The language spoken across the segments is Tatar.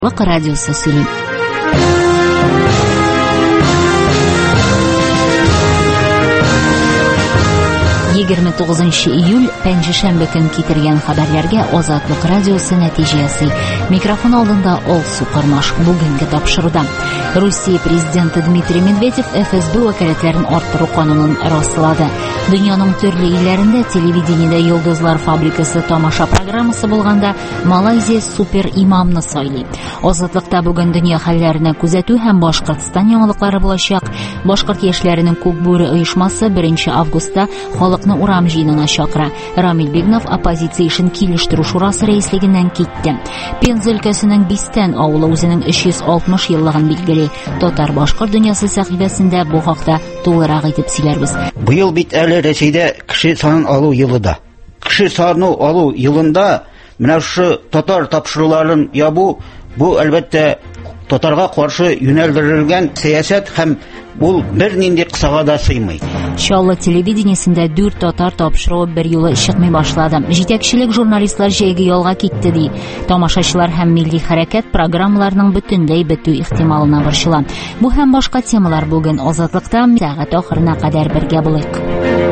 Радиосы сөйлейм. 29 июль пәнҗешәмбе көн китергән хәбәрләргә Азатлык радиосы нәтиҗәсе. Микрофон алдында Олсу Кармаш. Бүгенге тапшыруда Русия президенты Дмитрий Медведев ФСБ вәкаләтләрен арттыру канунын раслады. Дөньяның төрле илләрендә телевидениедә Йолдызлар фабрикасы тамаша программасы булганда Малайзия супер имамны сайлый. Азатлыкта бүген дөнья хәлләренә күзәтү һәм Башкортстан яңалыклары булачак. Башкорт яшьләренең Күкбүре оешмасы 1 августта халыкны урам җыенына чакыра. Рамил Бигнов оппозиция эшен килештерү шурасы рәислегеннән китте. Пенза өлкәсенең Бистән авылы үзенең 360 еллыгын билгели. Татар-башкорт дөньясы сәхифәсендә бу хакта тулырак итеп сөйләрбез. Быел бит әле Рәсәйдә кеше санын алу елыда. Кеше санын алу елында менә шу татар тапшыруларын ябу бу әлбәттә татарга каршы юнәлдерелгән сәясәт һәм ул бернинди кысага да сыймый. Шалла телевидениесендә 4 татар тапшыруы бер юлы чыкмый башлады. Җитәкчелек журналистлар җәйге ялга китте ди. Тамашачылар һәм милли хәрәкәт программаларының бөтенләй бетү ихтималына борчыла. Бу һәм башка темалар бүген Азатлыкта сәгать ахырына кадәр бергә булыйк.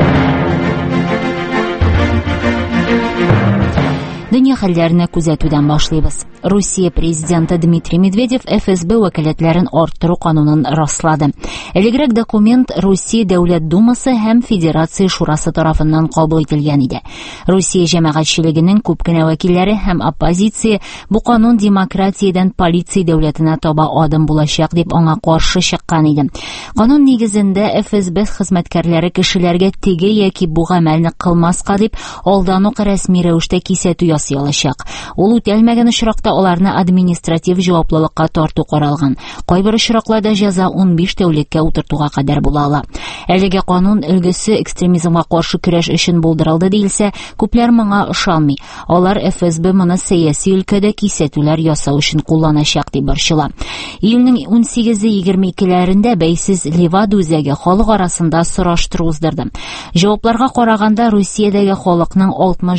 Дөнья хәлләренә күзәтүдән башлыйбыз. Русия президенты Дмитрий Медведев ФСБ вәкаләтләрен арттыру канунын раслады. Элегрәк документ Русия Дәүләт Думасы һәм Федерация шурасы тарафыннан кабул ителгән иде. Русия җәмәгатьчелегенең күп кенә вәкилләре һәм оппозиция бу канун демократиядән полиция дәүләтенә таба адым булачак дип аңа каршы чыккан иде. Канун нигезендә ФСБ хезмәткәрләре кешеләргә теге яки бу гамәлне кылмаска дип алдан ук рәсми рәвештә кисәтү ясый алачак. Ул үтәлмәгән очракта аларны административ җаваплылыкка тарту каралган. Кайбер очракларда җәза 15 тәүлеккә утыртуга кадәр була ала. Әлеге канун өлгесе экстремизмга каршы көрәш өчен булдырылды диелсә, күпләр моңа ышанмый. Алар ФСБ моны сәяси өлкәдә кисәтүләр ясау өчен кулланачак дип борчыла. Июньнең 18-22ләрендә бәйсез Ливада үзәге халык арасында сораштыру уздырды. Җавапларга караганда Русиядәге халыкның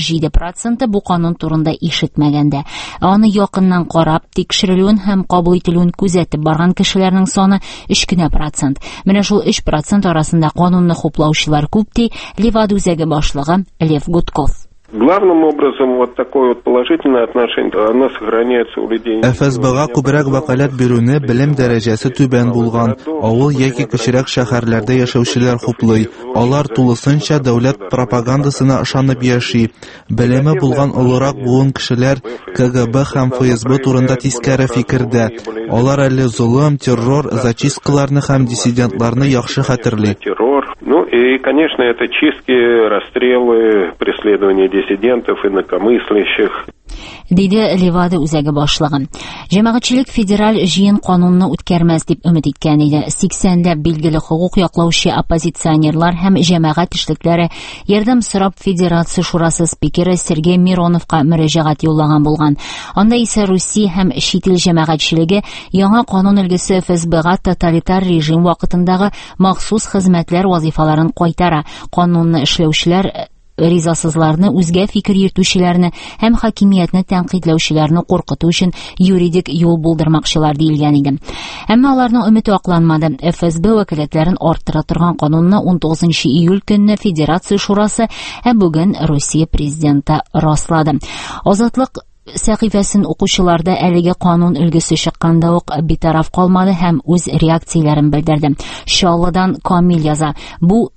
67% бу канун турында ишетмәгәндә. Аны якыннан карап, тикшерелүен һәм кабул ителүен күзәтеп барган кешеләрнең саны 3%. Менә шул 3% арасында канунны хуплаучылар күп ди Ливада үзәге башлыгы Лев Гудков. Главным образом вот такое вот положительное отношение, оно сохраняется у людей. ФСБга күбрәк вәкаләт бирүне белем дәрәҗәсе түбән булган авыл яки кечерәк шәһәрләрдә яшәүчеләр хуплый. Алар тулысынча дәүләт пропагандасына ышанып яши. Белеме булган олырак буын кешеләр КГБ һәм ФСБ турында тискәре фикердә. Алар әле зулым, террор, зачисткаларны һәм диссидентларны яхшы хәтерли. Ну и, конечно, это чистки, расстрелы, преследование диссидентов, инакомыслящих. Диде Ливада үзәге башлыгы. Җәмәгатьчелек федераль җыен канунны үткәрмәс дип өмет иткән иде. 80ләп билгеле хукук яклаучы оппозиционерлар һәм җәмәгать эшлекләре ярдәм сорап Федерация шурасы спикеры Сергей Мироновка мөрәҗәгать юллаган булган. Анда исә Русия һәм чит ил җәмәгатьчелеге яңа канун өлгесе ФСБга тоталитар режим вакытындагы махсус хезмәтләр вазифаларын кайтара. Канунны эшләүчеләр ризасызларны, үзгә фикер йөртүчеләрне һәм хакимиятне тәнкыйтьләүчеләрне куркыту өчен юридик юл булдырмакчылар диелгән иде. Әмма аларның өмете акланмады. ФСБ вәкаләтләрен арттыра торган канунны 19 июль көнне Федерация шурасы бүген Русия президенты раслады. Азатлык сәхифәсен укучыларда әлеге канун өлгесе чыкканда ук битараф калмады һәм үз реакцияләрен белдерде. Шалладан Камил яза. Бу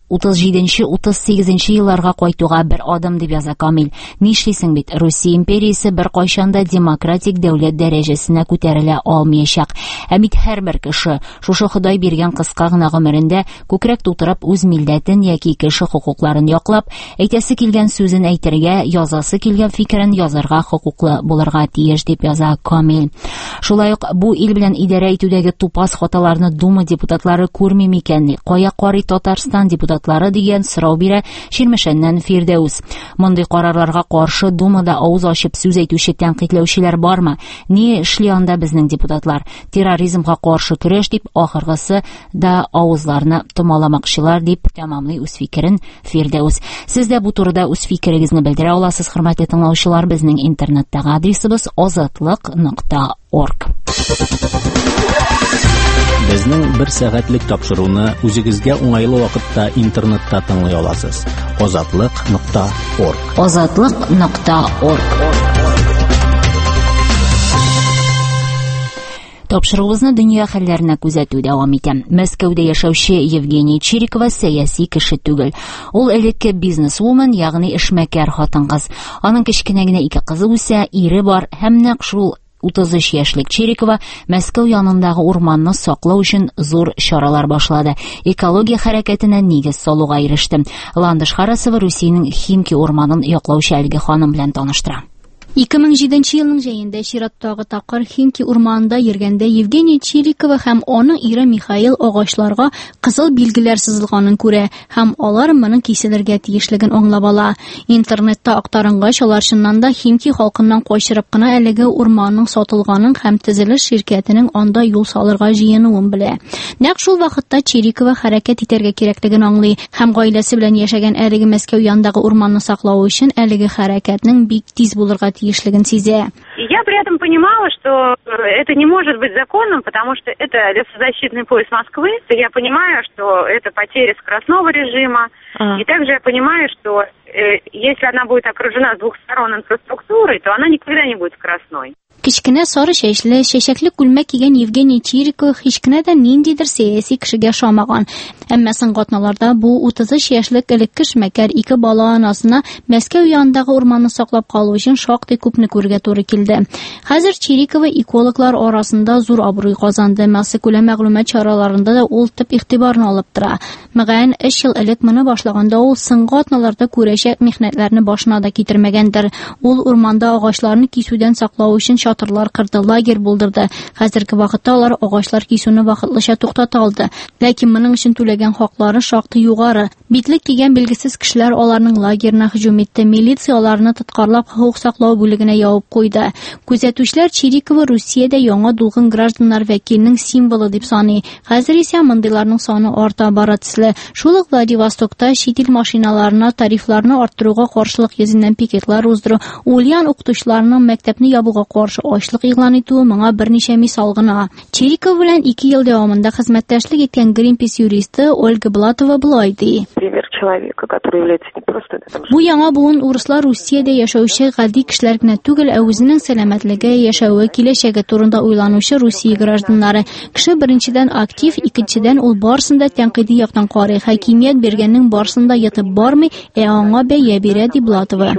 37-38 елларга кайтуга бер адым дип яза Камил. Нишлисең бит, Русия империясе бер кайчанда демократик дәүләт дәрәҗәсенә күтәрелә алмаячак. Ә бит һәрбер кеше шушы Ходай биргән кыска гына гомерендә күкрәк тутырып үз милләтен яки кеше хокукларын яклап, әйтәсе килгән сүзен әйтергә, язасы килгән фикерен язарга хокуклы булырга тиеш дип яза Камил. Шулай ук бу ил белән идарә итүдәге тупас хаталарны Дума депутатлары күрми микәнни? Кая карый Татарстан депутатлары дигән сорау бирә Ширмешәннән Фирдәүс. Мондый карарларга каршы Думада авыз ачып сүз әйтүче тәнкыйтьләүчеләр бармы? Ни эшли анда безнең депутатлар? Терроризмга каршы көрәш дип ахыргысы да авызларны томаламакчылар дип тәмамлый үз фикерен Фирдәүс. Сез дә бу турыда үз фикерегезне белдерә аласыз, хөрмәтле тыңлаучылар. Безнең интернеттагы адресыбыз azatliq.org. .org. Безнең 1 сәгатьлек тапшыруны үзегезгә уңайлы вакытта интернетта тыңлый аласыз. Азатлык.org. Азатлык.org. Тапшыруыбызны дөнья хәлләренә күзәтү дәвам итә. Мәскәүдә яшәүче Евгения Чирикова сәяси кеше түгел. Ул элекке бизнесвумен, ягъни эшмәкәр хатын-кыз. Аның кечкенә генә 2 кызы үсә, ире бар һәм нәкъ шул 33 яшьлек Чирикова Мәскәү янындагы урманны саклау өчен зур чаралар башлады. Экология хәрәкәтенә нигез салуга иреште. Ландыш Харасова Русиянең Химки урманын яклаучы әлеге ханым белән таныштыра. 2007 елның җәендә чираттагы тапкыр Химки урманында йөргәндә Евгения Чирикова һәм аның ире Михаил агачларга кызыл билгеләр сызылганын күрә һәм алар моның киселергә тиешлеген аңлап ала. Интернетта актарынгач, алар чыннан да Химки халкыннан качырып кына әлеге урманның сатылганын һәм төзелеш ширкәтенең анда юл салырга җыенуын белә. Нәкъ шул вакытта Чирикова хәрәкәт итәргә кирәклеген аңлый һәм гаиләсе белән яшәгән әлеге Мәскәү янындагы урманны саклау өчен әлеге хәрәкәтнең бик тиз булырга Я при этом понимала, что это не может быть законным, потому что это лесозащитный пояс Москвы. Я понимаю, что это потеря скоростного режима. И также я понимаю, что если она будет окружена с двух сторон инфраструктурой, то она никогда не будет скоростной. Кичкенә сары чәчле, чәчәкле күлмәк кигән Евгения Чирикова һичкенә дә ниндидер сәяси кешегә ошамаган. Әмма сыңгатналарда бу 33 яшьлек элекке эшмәкәр 2 бала анасына Мәскәү янындагы урманны саклап калу өчен шактый күпне күргә туры килде. Хәзер Чирикова экологлар арасында зур абруй казанды. Мәсьәлә мәгълүмат чараларында да ул төп игътибарны алып тора. Мәгән 3 ел элек моны башлаганда ул сыңгатналарда күрәчәк михнәтләрне башына да китермәгәндер. Ул урманда агачларны кисүдән саклау өчен чатырлар кырды, лагерь булдырды. Хәзерге вакытта алар агачлар кисүне вакытлыча туктата алды. Ләкин моның өчен түләгән хаклары шактый югары. Битлек кигән билгесез кешеләр аларның лагерына һөҗүм итте. Милиция аларны тоткарлап хукук саклау бүлегенә ябып куйды. Күзәтүчләр Чирикова Русиядә яңа дулгын гражданнар вәкиленең символы дип саный. Хәзер исә мондыйларның саны арта бара төсле. Шул ук Владивостокта шит ил машиналарына тарифларны арттыруга каршылык йөзеннән пикетлар уздыру, ульян укытучыларның мәктәпне ябуга каршы ачлык игълан итүе моңа берничә мисал гына. Чирикова белән 2 ел дәвамында хезмәттәшлек иткән Greenpeace юристы Ольга Блатова булай ди. Бу яңа буын урыслар Русиядә яшәүче гади кешеләр генә түгел, ә үзенең сәламәтлеге, яшәве, киләчәге турында уйланучы Русия гражданнары. Кеше беренчедән актив, икенчедән ул барсында тәнкыйди яктан карый. Хакимият бергәннең барсында ятып бармый, аңа бәя бирә ди Блатова.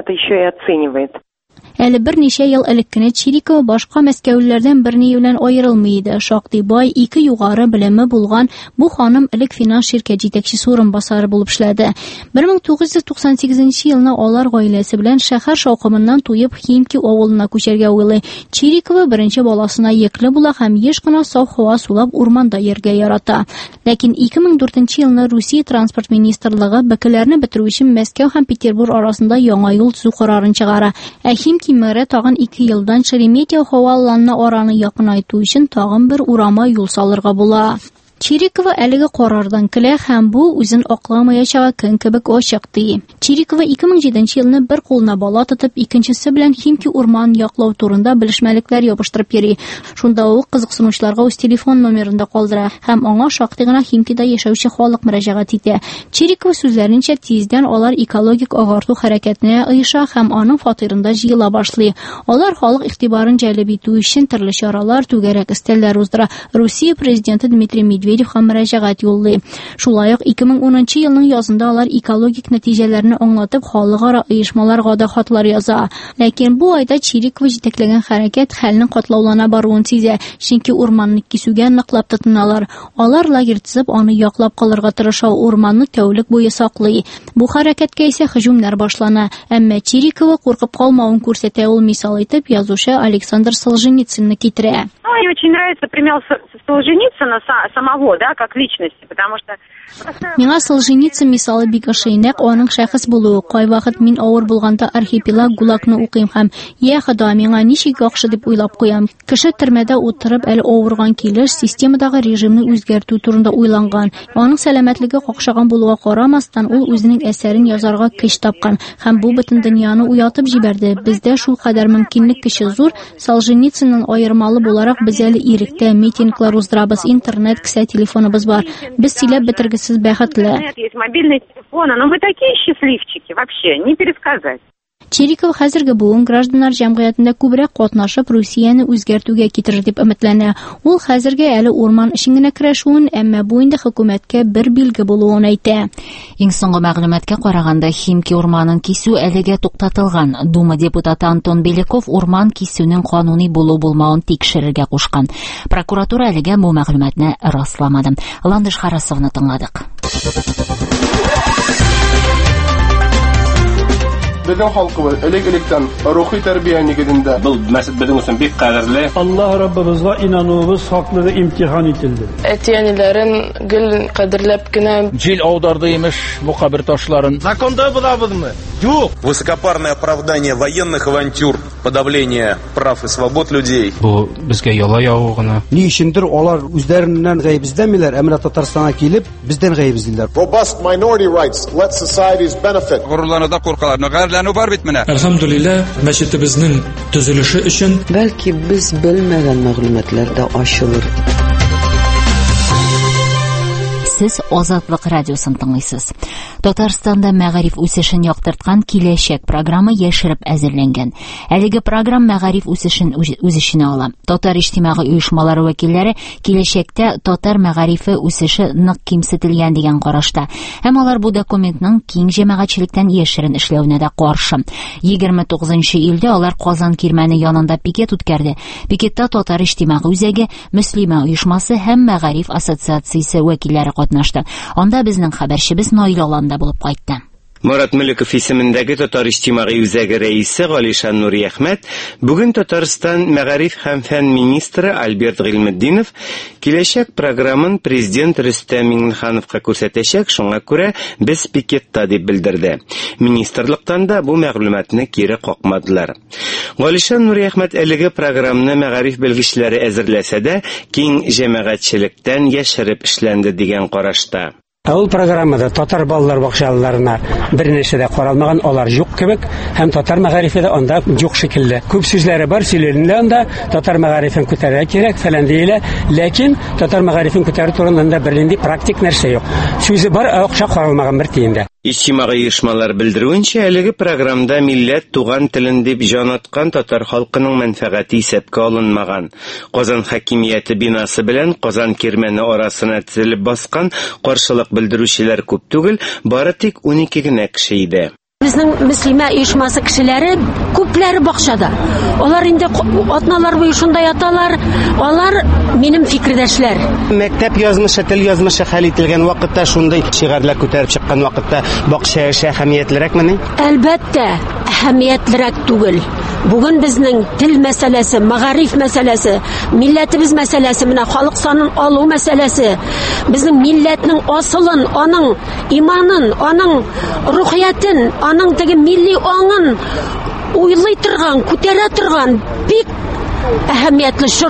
Әле берничә ел элек кенә Чирикова башка мәскәүлеләрдән берни белән аерылмый иде. Шактый бай, 2 югары белеме булган бу ханым элек финанс ширкәт җитәкчесе урынбасары булып эшләде. 1998 елны алар гаиләсе белән шәһәр шаукымыннан туеп Химки авылына күчәргә уйлый. Чирикова беренче баласына яклы була һәм еш кына саф һава сулап урманда йөргә ярата. Ләкин 2004 елны Русия транспорт министрлыгы бәкеләрне бетерү өчен Мәскәү һәм Петербург арасында яңа юл төзү карарын чыгара. Кимәре тагын 2 елдан Шереметьево һаваланына араны якынайту өчен тагын бер урама юл салырга була. Чирикова әлеге карардан көлә һәм бу үзен акламаячагы көн кебек ачык ди. Чирикова 2007 елны бер кулына бала тотып, икенчесе белән Химки урман яклау турында белешмәлекләр ябыштырып йөри. Шунда ул кызыксынучыларга үз телефон номерын да калдыра һәм аңа шактый гына Химкида яшәүче халык мөрәҗәгать итә. Чирикова сүзләренчә, тиздән алар экологик агарту хәрәкәтенә оеша һәм аның фатирында җыела башлый. Алар халык игътибарын җәлеп итү өчен төрле чаралар, түгәрәк өстәлләр уздыра. Русия президенты Дмитрий Медведев һәм мөрәҗәгать юллый. Шулай ук 2010 елның язында алар экологик нәтиҗәләрне аңлатып халыкара оешмаларга да хатлар яза. Ләкин бу айда Чирикова җитәкләгән хәрәкәт хәлнең катлаулана баруын сизә, чөнки урманны кисүгә ныклап тотыналар. Алар лагерь төзеп, аны яклап калырга тырыша, урманны тәүлек буе саклый. Бу хәрәкәткә исә һөҗүмнәр башлана. Әмма Чирикова куркып калмавын күрсәтә, ул мисал итеп язучы Александр Солженицынны китерә. не очень нравится пример Солженицына самого, да, как личности, потому что... Миңа Солженицын мисалы бик ошыйнак, аның шәхес булуы. Кай вакыт мин авыр булганда архипелаг Гулакны укыйм һәм я Хода, миңа ничек яхшы дип уйлап куям. Кеше төрмәдә утырып әле авырган килеш, системадагы режимны үзгәртү турында уйланган. Аның сәламәтлеге какшаган булуга карамастан, ул үзенең әсәрен язарга көч тапкан һәм бу бөтен дөньяны уятып җибәрде. Бездә шул кадәр мөмкинлек көче зур. Солженицыннан аермалы буларак без әле иректә митинглар уздырабыз, интернет, кесә телефоныбыз бар. Без сөйләп бетергесез бәхетле. Есть мобильные телефоны, но вы такие счастливчики, вообще, не пересказать. Чириков хәзерге буын гражданнар җәмгыятендә күбрәк катнашып, Русияны үзгәртүгә китерер дип өметләнә. Ул хәзерге әле урман эшен генә көрәшүен, әмма бу инде хөкүмәткә бер билге булуын әйтә. Иң соңгы мәгълүматкә караганда, Химки урманын кисү әлегә туктатылган. Дума депутаты Антон Беляков урман кисүнең кануни булу-булмавын тикшерергә кушкан. Прокуратура әлегә бу мәгълүматны расламады. Ландыш Харасовны тыңладык. Безнең халкыбыз элек-электән рухи тәрбия нигезендә. Бу мәсәл безнең өчен бик кадерле. Аллаһ Раббыбызга инануыбыз хаклыгы имтихан ителде. Әтиәниләрен гел кадерләп кенә Җил аударды имеш бу кабер ташларын. Законда булабызмы? Юк. Высокопарное оправдание военных авантюр, подавление прав и свобод людей. Бу безгә яла яву гына. Ни өчендер алар үзләреннән гаебиздәмиләр, әмма Татарстанга килеп, бездән гаебиздиләр. Robust minority rights let societies benefit. Горурлануда куркалар. Бар бит менә. Әлхәмдүлилләһ, мәчетебезнең төзелеше өчен бәлки без белмәгән мәгълүматлар да ачылыр. Сез Азатлык радиосын тыңлыйсыз. Татарстанда мәгариф үсешен яктырткан киләчәк программа яшереп әзерләнгән. Әлеге программа мәгариф үсешен үз иченә ала. Татар иҗтимагый оешмалары вәкилләре киләчәктә татар мәгарифе үсеше нык кимсетелгән дигән карашта. Һәм алар бу документның киң җәмәгатьчелектән яшерен эшләүенә дә каршы. 29 июльдә алар Казан кирмәне янында пикет үткәрде. Пикетта татар иҗтимагый үзәге, Мөслимә оешмасы һәм мәгариф ассоциациясе вәкилләре катнашты. Анда безнең хәбәрчебез Наил Аланда булып кайтты. Мурат Мөлеков исемендәге Татар иҗтимагый үзәге рәисе Галишан Нуриәхмәт бүген Татарстан мәгариф һәм фән министры Альберт Гыйльметдинов киләчәк программын президент Рөстәм Миңнехановка күрсәтәчәк, шуңа күрә без пикетта дип белдерде. Министрлыктан да бу мәгълүматны кире какмадылар. Галишан Нуриәхмәт әлеге программны мәгариф белгечләре әзерләсә дә, киң җәмәгатьчелектән яшереп эшләнде дигән карашта. Ул программада татар балалар бакчаларына бернәрсә дә каралмаган, алар юк кебек, һәм татар мәгарифе дә анда юк шикелле. Күп сүзләре бар, сөйләнелә анда, татар мәгарифен күтәрергә кирәк фәлән диелә, ләкин татар мәгарифен күтәрү турында бернинди практик нәрсә юк. Сүзе бар, акча каралмаган бер тиендә. Иҗтимагый оешмалар белдерүенчә, әлеге программда милләт туган телен дип җан аткан татар халкының мәнфәгате исәпкә алынмаган. Казан хакимияте бинасы белән Казан кирмәне арасына тезелеп баскан каршылык белдерүчеләр күп түгел, бары тик 12 генә кеше иде. Безнең Мөслимә оешмасы кешеләре күпләре бакчада. Алар инде атналар буе шунда яталар. Алар минем фикердәшләр. Мәктәп язмышы, тел язмышы хәл ителгән вакытта, шундый шигарлар күтәреп чыккан вакытта бакча эше әһәмиятлерәкме? Әлбәттә, әһәмиятлерәк түгел. Бүген безнең тел мәсьәләсе, мәгариф мәсьәләсе, милләтебез мәсьәләсе, менә халык санын алу мәсьәләсе, безнең милләтнең асылын, аның иманын, аның рухиятен, аның теге милли аңын уйлый торган, күтәрә торган бик әһәмиятле шур.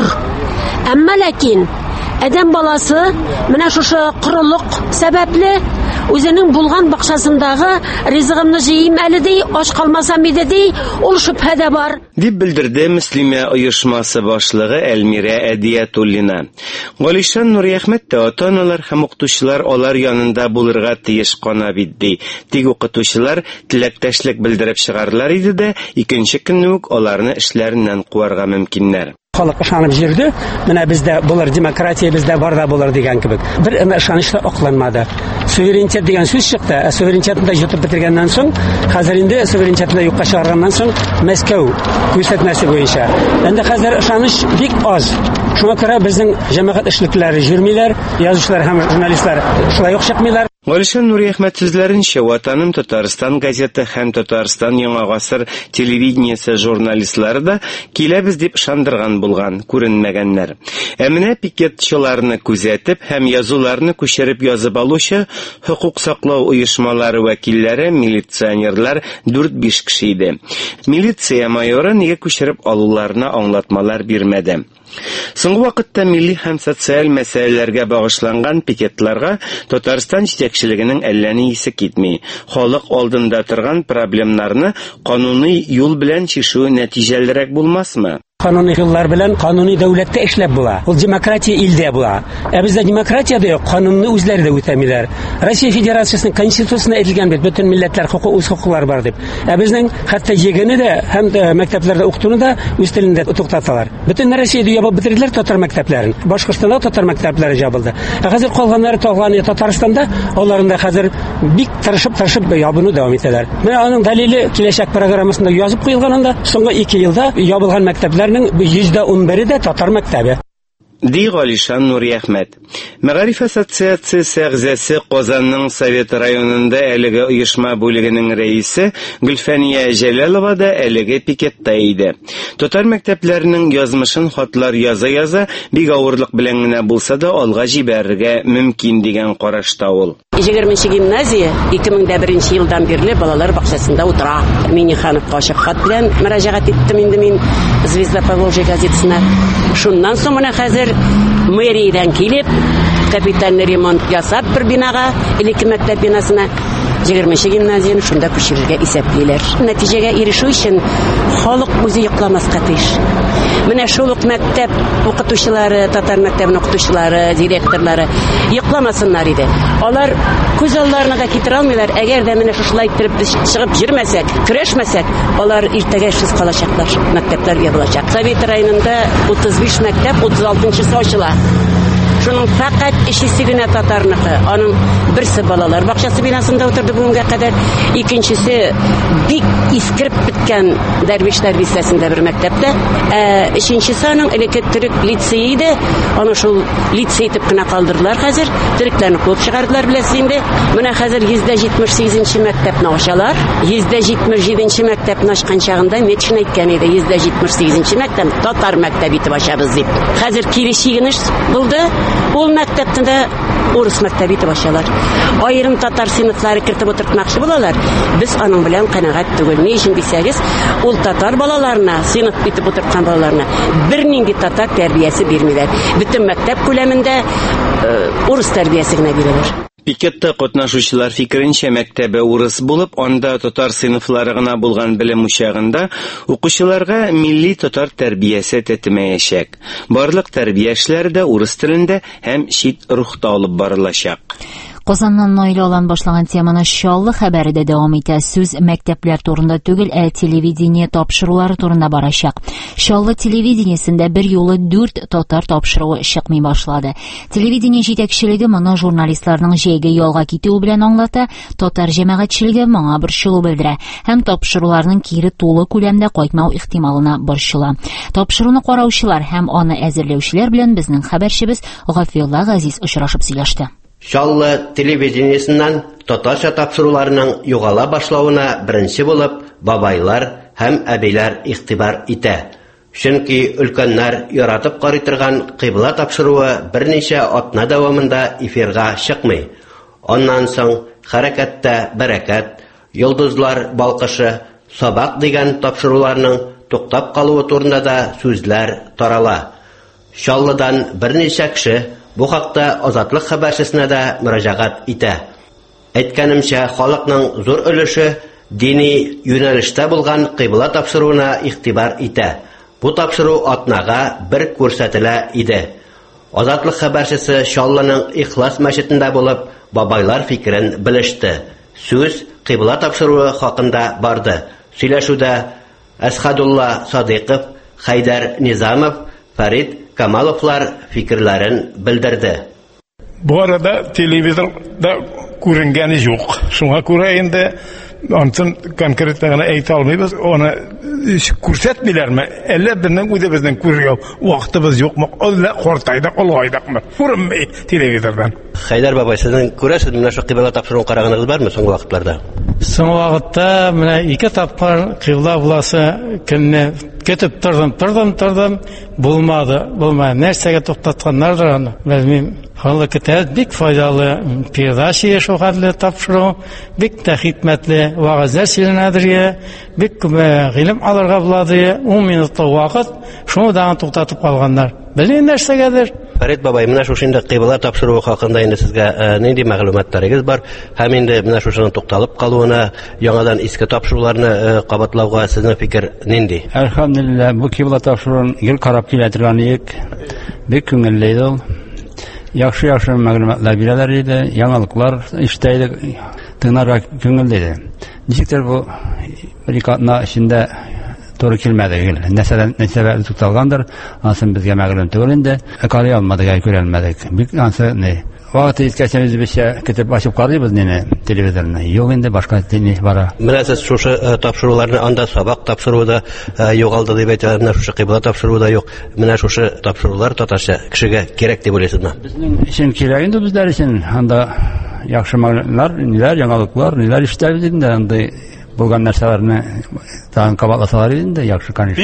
Әмма ләкин адәм баласы менә шушы корылык сәбәпле үзенең булган бакчасындагы ризыгымны җыйым әле ди, ач калмасам иде ди, ул шөбһәдә бар. Дип белдерде Мөслимә оешмасы башлыгы Әлмирә Әдиятуллина. Галишан Нуриәхмәт тә ата-аналар һәм укытучылар алар янында булырга тиеш кана бит ди. Тик укытучылар теләктәшлек белдереп чыгарлар иде дә, икенче көнне үк аларны эшләреннән куарга мөмкиннәр. Халык ышанып җирде, менә бездә булыр демократия, бездә бар да булыр дигән кебек. Бер ышанычлы акланмады. Суверенитет дигән сүз чыкты, суверенитетны да җутып бетергәннән соң, хәзер инде суверенитетны юкка чыгарганнан соң Мәскәү күрсәтмәсе буенча. Инде хәзер ышаныч бик аз. Шуңа күрә безнең җәмәгать эшлекләре җөрмиләр, язучылар һәм журналистлар шулай ук чыкмыйлар. Галишан Нуриәхмәт сүзләренчә, Ватаным Татарстан газеты һәм Татарстан Яңа гасыр телевидениесе журналистлары да киләбез дип ышандырган булган, күренмәгәннәр. Ә менә пикетчыларны күзәтеп һәм язуларны күчереп язып алучы хукук саклау оешмалары вәкилләре, милиционерлар 4-5 кеше иде. Милиция майоры нигә күчереп алуларына аңлатмалар бирмәде. Соңгы вакытта милли һәм социаль мәсьәләләргә багышланган пикетларга Татарстан җитәкчелегенең әллә ни исе китми. Халык алдында торган проблемнарны кануни юл белән чишү нәтиҗәлерәк булмасмы? Кануни юллар белән кануни дәүләттә эшләп була. Ул демократия илдә була. Ә бездә демократияда юк, канунны үзләре дә үтәмиләр. Россия Федерациясенең конституциясенә әйтелгән бит, бөтен милләтләр үз хукуклары бар дип. Ә безнең хәтта егене дә һәм мәктәпләрдә укытуны да үз телендә туктаталар. Бөтен Россиядә ябып бетерделәр татар мәктәпләрен. Башкортстанда татар мәктәпләре ябылды. Ә хәзер калганнары Таганы Татарстанда, аларында хәзер бик тырышып ябыны дәвам итәләр. Менә аның дәлиле киләчәк программасында язып куелган анда, соңгы 2 елда ябылган мәктәпләр %11 дә татар мәктәбе. Ди Галишан Нуриәхмәт. Мәгариф ассоциациясе әгъзасы Казанның Совет районында әлеге оешма бүлегенең рәисе Гөлфәния Җәлалова да әлеге пикетта иде. Татар мәктәпләренең язмышын хатлар яза бик авырлык белән генә булса да алга җибәрергә мөмкин дигән карашта ул. 20 гимназия 2001 елдан бирле балалар бакчасында утыра. Минихановка ачык хат белән мөрәҗәгать иттем инде мин Звезда Поволжья газетасына. Шуннан соң менә хәзер мэриядән килеп капитальный ремонт ясап бер бинага, элекке мәктәп бинасына 20 гимназияны шунда күчерергә исәплиләр. Нәтиҗәгә ирешү өчен халык үзе йокламаска тиеш. Менә шул ук мәктәп укытучылары, татар мәктәбенең укытучылары, директорлары йокламасыннар иде. Алар күз алларына да китерә алмыйлар. Әгәр дә менә шулай итеп без чыгып йөрмәсәк, көрәшмәсәк, алар иртәгә эшсез калачаклар. Мәктәпләр ябылачак. Совет районында 35 мәктәп 36-нчысы ачыла. Шуның фақат ишесе генә татарныкы. Аның берсе балалар бакчасы бинасында утырды бүгенгә кадәр. Икенчесе бик искирип биткән Дәрвишләр бистәсендә бер мәктәптә. Өченчесе аның элекке төрек лицейы иде. Аны шул лицей итеп кенә калдырдылар хәзер. Төрекләрне куып чыгардылар беләсез инде. Менә хәзер 178-нче мәктәпне ачалар. 177-нче мәктәпне ачкан чагында Метшин әйткән иде. 178-нче мәктәп татар мәктәбе итеп ачабыз дип. Хәзер килешигенеш булды. Ул мәктәптә урыс мәктәбе итеп ачалар. Айрым татар сыйныфлары кертеп утыртмакчы булалар. Без аның белән канәгать түгел. Ни өчен дисәгез, ул татар балаларына, сыйныф итеп утырткан балаларына бернинди татар тәрбиясе бирмиләр. Бөтен мәктәп күләмендә урыс тәрбиясе генә бирәләр. Пикетта катнашучылар фикеренчә, мәктәбе урыс булып, анда татар сыйныфлары гына булган белем учагында укучыларга милли татар тәрбиясе тәтемәячәк. Барлык тәрбия эшләре дә урыс телендә һәм чит рухта алып барылачак. Казаннан Наил алан башлаган теманы Чаллы хәбәре дә дәвам итә. Сүз мәктәпләр турында түгел, телевидение тапшырулары турында барачак. Чаллы телевидениесендә бер юлы 4 татар тапшыруы чыкмый башлады. Телевидение җитәкчелеге моны журналистларның җәйгә ялга китүе белән аңлата, татар җәмәгатьчелеге моңа борчылу белдерә һәм тапшыруларның кире тулы күләмдә кайтмау ихтималына борчыла. Тапшыруны караучылар һәм аны әзерләүчеләр белән безнең хәбәрчебез Гафиулла Газиз очрашып сөйләште. Чаллы телевидениесеннән татарча тапшыруларның югала башлауына беренче булып бабайлар һәм әбиләр игътибар итә. Чөнки өлкәннәр яратып карый торган кыйбла тапшыруы берничә атна дәвамында эфирга чыкмый. Аннан соң хәрәкәттә бәрәкәт, йолдызлар балкышы, сабак дигән тапшыруларның туктап калуы турында да сүзләр тарала. Чаллыдан берничә кеше бу хакта Азатлык хәбәрчесенә дә мөрәҗәгать итә. Әйткәнемчә, халыкның зур өлеше дини юнәлештә булган кыйбла тапшыруына игътибар итә. Бу тапшыру атнага бер күрсәтелә иде. Азатлык хәбәрчесе Чаллының Ихлас мәчетендә булып, бабайлар фикерен белеште. Сүз кыйбла тапшыруы хакында барды. Сөйләшүдә Әсхадулла Садыйков, Хайдар Низамов, Фарид Камаловлар фикерләрен белдерде. Бу арада телевизорда күренгәне юк. Шуңа күрә инде антын конкрет гына әйтә алмыйбыз. Аны күрсәтмиләрме? Әллә безнең үзебезнең күргән вакытыбыз юкмы? Әллә картайдык, олгайдыкмы? Күренмәй телевизордан. Хайдар бабай, сезнең күрәсез, менә шу кыйбла тапшыруын караганыгыз бармы соңгы вакытларда? Соңгы вакытта менә 2 тапкыр кыйбла буласы көнне көтеп тордым, булмады. Нәрсәгә туктатканнардыр аны? Белмим. Халык китә бик файдалы передача шул хәтле тапшыру, бик тә хикмәтле вагызлар сөйләнәдер, бик гыйлем алырга булады. 10 минутлык вакыт шуны туктатып калганнар. Белмим нәрсәгәдер. Фарид бабай, менә шушында кыйбла тапшыру хакында инде сезгә нинди мәгълүматларыгыз бар? Һәм инде менә шушының тукталып калуына, яңадан иске тапшыруларны кабатлауга сезнең фикер нинди? Әлхәмдүлилләh, бу кыйбла тапшыруын ел карап килә торган идек. Бик күңелле иде ул. Яхшы мәгълүматлар бирәләр иде, яңалыклар ишетәйдек, тыңларга күңелле иде. Ничектер бу рикатна эчендә туры килмәде. Нәрсәләр тукталгандыр, ансын безгә мәгълүм түгел инде. Карый алмадык, күрә алмадык. Бик ансы не. Вакыт иткәчә үзебезчә көтеп ачып карыйбыз нене телевизорны. Юк инде башка тени бара. Менә сез шушы тапшыруларны анда сабак тапшыруда югалды дип әйтәләр, менә шушы кыйбла тапшыруда юк. Менә шушы тапшырулар татарча кешегә кирәк дип уйлыйсызмы? Безнең өчен кирәк инде безләр өчен. Анда яхшы мәгълүматлар, ниләр, яңалыклар, ниләр ишетәбез инде анда. Булган нәрсәләрне тагын кабатласалар инде яхшы конечно.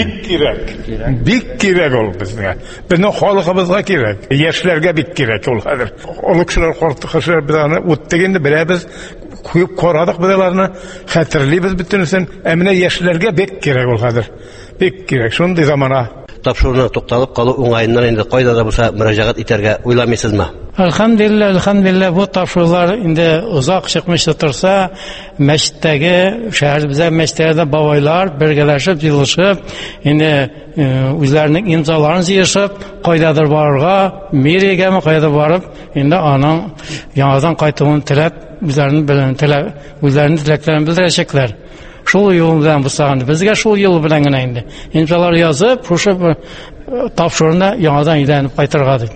Бик кирәк ул безгә. Безнең халкыбызга кирәк. Яшьләргә бик кирәк ул хәзер. Олы кешеләр картыкышыр без аны үттегәндә беләбез. Куеп карадык булаларны, хәтерлибез бөтенсен. Әминә яшьләргә бик кирәк ул хәзер. Бик кирәк. Шундый замана. Тапшыруны тукталып калу уңайыннан инде кайда да булса мөрәҗәгать итәргә уйламыйсызмы? Әлхәмдүлилләh, бу тапшырулар инде узак чыкмыйча торса, мәчеттәге, шәһәребездә мәчеттәге бабайлар бергәләшеп, җыелышып, инде үзләренең имзаларын җыешып, кайдадыр барырга, мэригәме кайда барып, инде аның яңадан кайтуын теләп, үзләренең теләкләрен белдерәчәкләр. Шул юл белән булсаган, безгә шул юл белән генә инде. Имзалар язып, шушы тапшыруны яңадан өйләнеп кайтырга дип.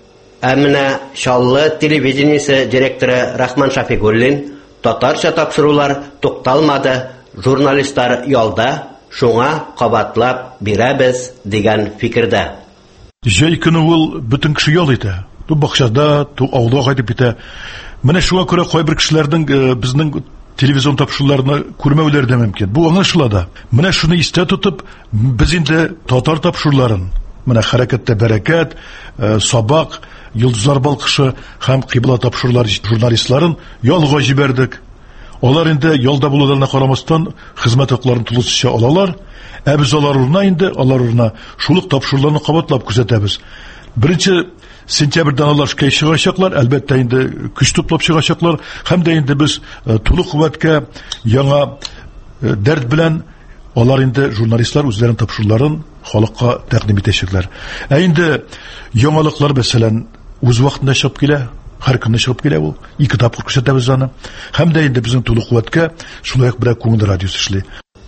Әмінә Шаллы телевидениесе директоры Рахман Шафигуллин татарча тапшырулар тукталмады, журналистлар ялда, шуңа кабатлап бирәбез дигән фикердә. Җәй көне ул бөтен кеше ял итә. Ту бакчада, ту авылда кайтып китә. Менә шуңа күрә кайбер кешеләрнең безнең телевизион тапшыруларны күрмәүләре дә мөмкин. Бу аңлашыла да. Менә шуны истә тотып, без инде татар тапшыруларын, менә хәрәкәттә бәрәкәт, сабак, йолдызлар балкышы һәм кыйбла тапшырулар журналистларын ялга җибәрдек. Алар инде ялда булуына карамастан хезмәт хакларын тулысынча алалар. Без алар урына шулык тапшыруларны кабатлап күрсәтәбез. 1 сентябрьдән алар эшкә чыгачаклар, әлбәттә инде көч туплап чыгачаклар, һәм дә инде без тулы куәткә яңа дәрт белән алар инде журналистлар үзләренең тапшыруларын халыкка тәкъдим итәчәкләр. Инде яңалыклар мәсәлән үз вакытында чыгып килә, һәр көнне чыгып килә ул. 2 тапкыр күрсәтәбез аны. Һәм дә инде безнең тулы куәткә шулай ук бер күңел радиосы эшли.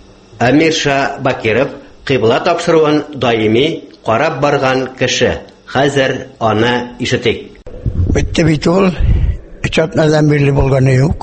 Әмирша Бакиров кыйбла тапшыруын даими карап барган кеше. Хәзер аны ишетик. Битте бит ул. Чатнадан бирле булганы юк.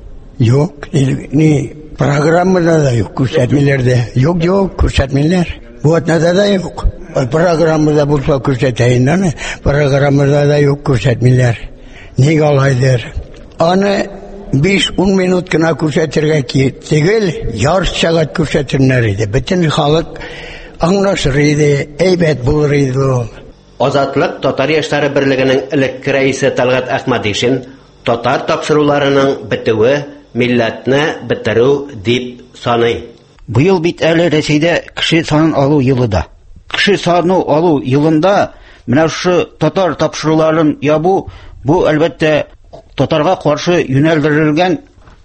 Юк, ни программада да юк, күрсәтмәләрдә. Юк, күрсәтмәләр. Бу атнада да юк. Программада булса күрсәтәйнәне, программада да юк күрсәтмәләр. Ник алайдыр? Аны 5-10 минут кына күрсәтергә түгел, ярты сәгать күрсәтерләр иде. Бөтен халык аңлашыр иде, әйбәт булыр иде. Азатлык Татар яшьләре берлегенең элекке рәисе Талгат Әхмәдишин татар тапшыруларының бетүе милләтне бетерү дип саный. Быел бит әле Рәсәйдә кеше санын алу елыда. Кеше санын алу елында менә шу татар тапшыруларын ябу, бу әлбәттә татарга каршы юнәлдерелгән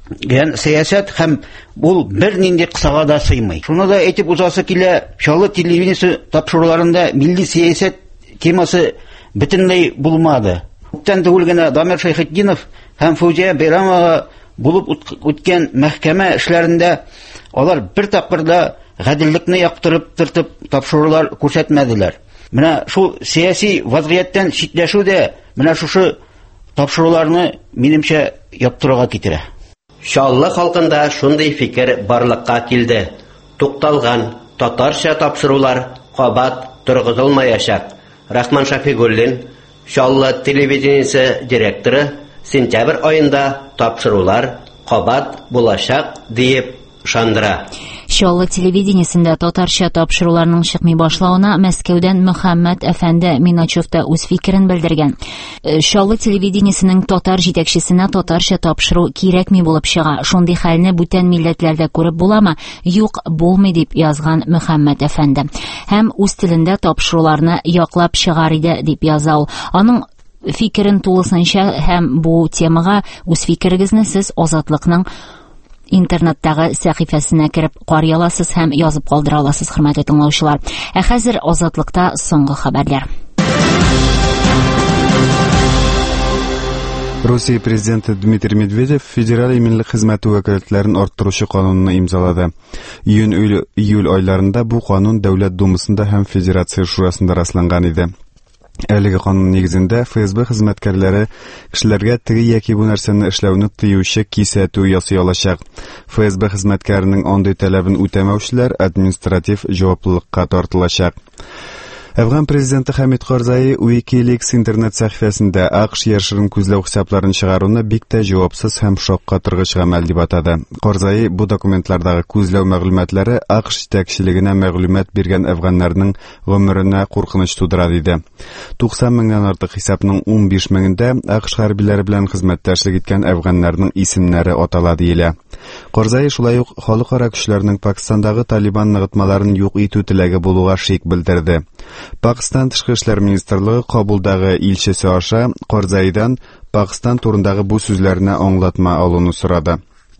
сәясәт һәм бу бернинди кысага да сыймый. Шуны да әйтеп узасы килә, Шаллы телевидениесе тапшыруларында милли сәясәт темасы бөтенләй булмады. Күптән түгел генә Дамир Шәйхетдинов һәм Фаузия Бәйрәмова булып үткән мәхкәмә эшләрендә алар бер тапкырда гадиллекне яктырып тыртып тапшырулар күрсәтмәделәр. Менә шул сияси вазгыятьтән читләшү дә менә шушы тапшыруларны минемчә яптырырга китерә. Шаллы халкында шундый фикер барлыкка килде. Тукталган татарча тапшырулар кабат торгызылмаячак. Рахман Шафигуллин Шалла телевидениесе директоры сентябрь айында тапшырулар кабат булачак дип шандыра. Шалла телевидениесендә татарча тапшыруларның чыкмый башлауына Мәскәүдән Мөхәммәд әфәнде Миначев та үз фикерен белдергән. Шалла телевидениесенең татар җитәкчесенә татарча тапшыру кирәкми булып чыга. Шундый хәлне бүтән милләтләрдә күреп буламы? Юк, булмый дип язган Мөхәммәд әфәнде. Һәм үз телендә тапшыруларны яклап чыгар иде дип яза ул. Аның фикерен тулысынча һәм бу темага үз фикерегезне сез Азатлыкның интернеттагы сәхифәсенә кереп карый аласыз һәм язып калдыра аласыз, хөрмәтле тыңлаучылар. Ә хәзер Азатлыкта соңгы хәбәрләр. Россия президенты Дмитрий Медведев федераль иминлек хезмәте вәкаләтләрен арттыручы канунны имзалады. Июль айларында бу канун Дәүләт Думасында һәм Федерация шурасында расланган иде. Әлеге канун нигезендә ФСБ хезмәткәрләре кешеләргә теге яки бу нәрсәне эшләүне тыючы кисәтү ясый алачак. ФСБ хезмәткәренең андый талабын үтәмәүчеләр административ җаваплылыкка тартылачак. Әфган президенты Хамид Карзаи Wikileaks интернет сәхифәсендә АКШ яшерен күзләү хисапларын чыгаруны бик тә җавапсыз һәм шокка торгыч гамәл дип атады. Карзаи бу документлардагы күзләү мәгълүматлары АКШ җитәкчелегенә мәгълүмат биргән әфганнарның гомеренә куркыныч тудыра диде. 90 меңнән артык хисапның 15 меңендә АКШ хәрбиләре белән хезмәттәшлек иткән әфганнарның исемнәре атала диелә. Карзаи шулай ук халыкара көчләрнең Пакистандагы Талибан ныгытмаларын юк итү теләге булуга шик белдерде. Пакистан Тышкы эшләр министрлыгы Кабулдагы илчесе аша Карзаидан Пакистан турындагы бу сүзләренә аңлатма алуны сорады.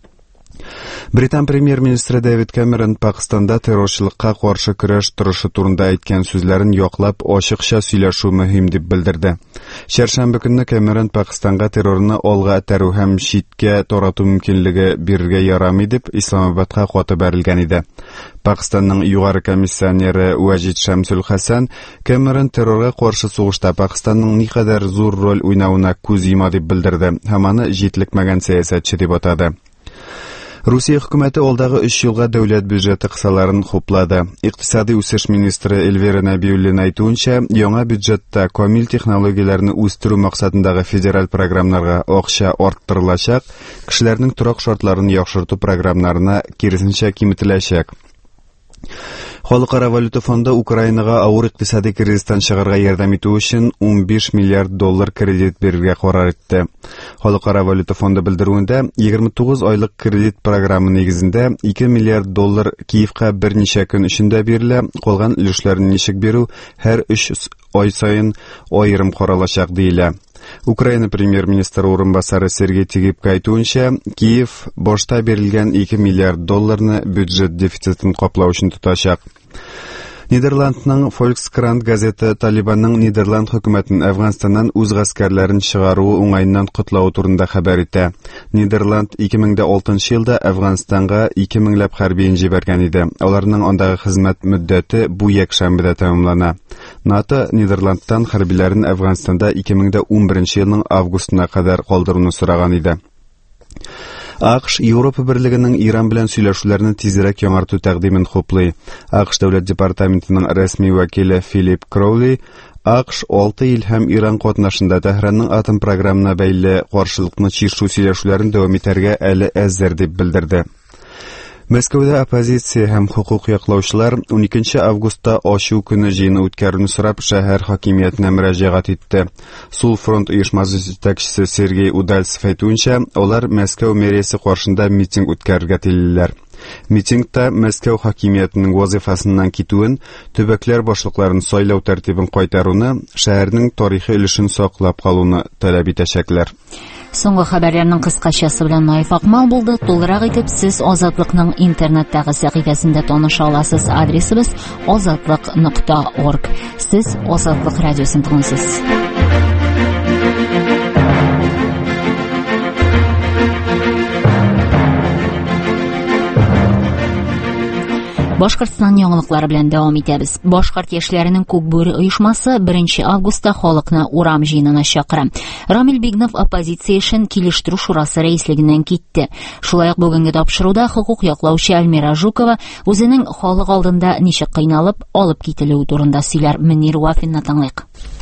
Британ премьер-министры Дэвид Кэмерон Пакистанда террорчылыкка каршы көрәш торышы турында әйткән сүзләрен яклап ачыкча сөйләшү мөһим дип белдерде. Чәршәмбе көнне Кэмерон Пакистанга террорны алга этәрү һәм читкә тарату мөмкинлеге бирергә ярамый дип Исламабадка хаты бәрелгән иде. Пакистанның югары комиссионеры Ваҗид Шамсул Хасан Кэмерон террорга каршы сугышта Пакистанның никадәр зур роль уйнавына күз йома дип белдерде һәм аны җитлекмәгән сәясәтче дип атады. Русия хөкүмәте алдагы 3 елга дәүләт бюджеты кысаларын хуплады. Икътисади үсеш министры Эльвира Набиуллина әйтүенчә, яңа бюджетта камил технологияләрне үстерү максатындагы федераль программнарга акча арттырылачак, кешеләрнең торак шартларын яхшырту программнарына киресенчә киметеләчәк. Халыкара валюта фонды Украинага авыр икътисади кризистан чыгарга ярдәм итү өчен 15 миллиард доллар кредит бирергә карар итте. Халыкара валюта фонды белдерүендә, 29 айлык кредит программы нигезендә 2 миллиард доллар Киевка берничә көн эчендә бирелә, калган өлешләрне ничек бирү һәр 3 ай саен аерым каралачак диелә. Украина премьер-министры урынбасары Сергей Тигипка әйтүенчә, Киев башта бирелгән 2 миллиард долларны бюджет дефицитын каплау өчен тотачак. Нидерландның Volkskrant газеты Талибанның Нидерланд хөкүмәтен Әфганстаннан үз гаскәрләрен чыгаруы уңайыннан котлау турында хәбәр итә. Нидерланд 2006 елда Әфганстанга 2 меңләп хәрбиен җибәргән иде. Аларның андагы хезмәт мөддәте бу якшәмбедә тәмамлана. НАТО Нидерландтан хәрбиләрен Әфганстанда 2011 елның августына кадәр калдыруны сораган иде. АКШ Европа берлегенең Иран белән сөйләшүләрне тизрәк яңарту тәкъдимен хуплый. АКШ дәүләт департаментының рәсми вәкиле Филипп Кроули АКШ 6 ил һәм Иран катнашында Тәһранның атом программасына бәйле каршылыкны чишү сөйләшүләрен дәвам итәргә әле әзер дип белдерде. Мәскәүдә оппозиция һәм хукук яклаучылар 12 августта ачу көне җыены үткәрүне сорап шәһәр хакимиятенә мөрәҗәгать итте. Сул фронт оешмасы җитәкчесе Сергей Удальцев әйтүенчә, алар Мәскәү мэриясе каршында митинг үткәрергә телиләр. Митингта Мәскәү хакимиятенең вазифасыннан китүен, төбәкләр башлыкларын сайлау тәртибен кайтаруны, шәһәрнең тарихи өлешен саклап калуны таләп итәчәкләр. Соңгы хәбәрләрнең кыскачасы белән Наиф Акмал булды. Тулырак итеп сез Азатлыкның интернеттагы сәхифәсендә таныша аласыз. Адресыбыз azatlyk.org. Сез Азатлык радиосын тыңлыйсыз. Башкортстан яңалыклары белән дәвам итәбез. Башкорт яшьләренең Күкбүре оешмасы 1 августта халыкны урам җыенына чакыра. Рамил Бигнов оппозиция эшен килештерү шурасы рәислегеннән китте. Шулай ук бүгенге тапшыруда хукук яклаучы Альмира Жукова үзенең халык алдында ничек кыйналып алып кителүе турында сөйләр. Мөнир Вафинны тыңлыйк.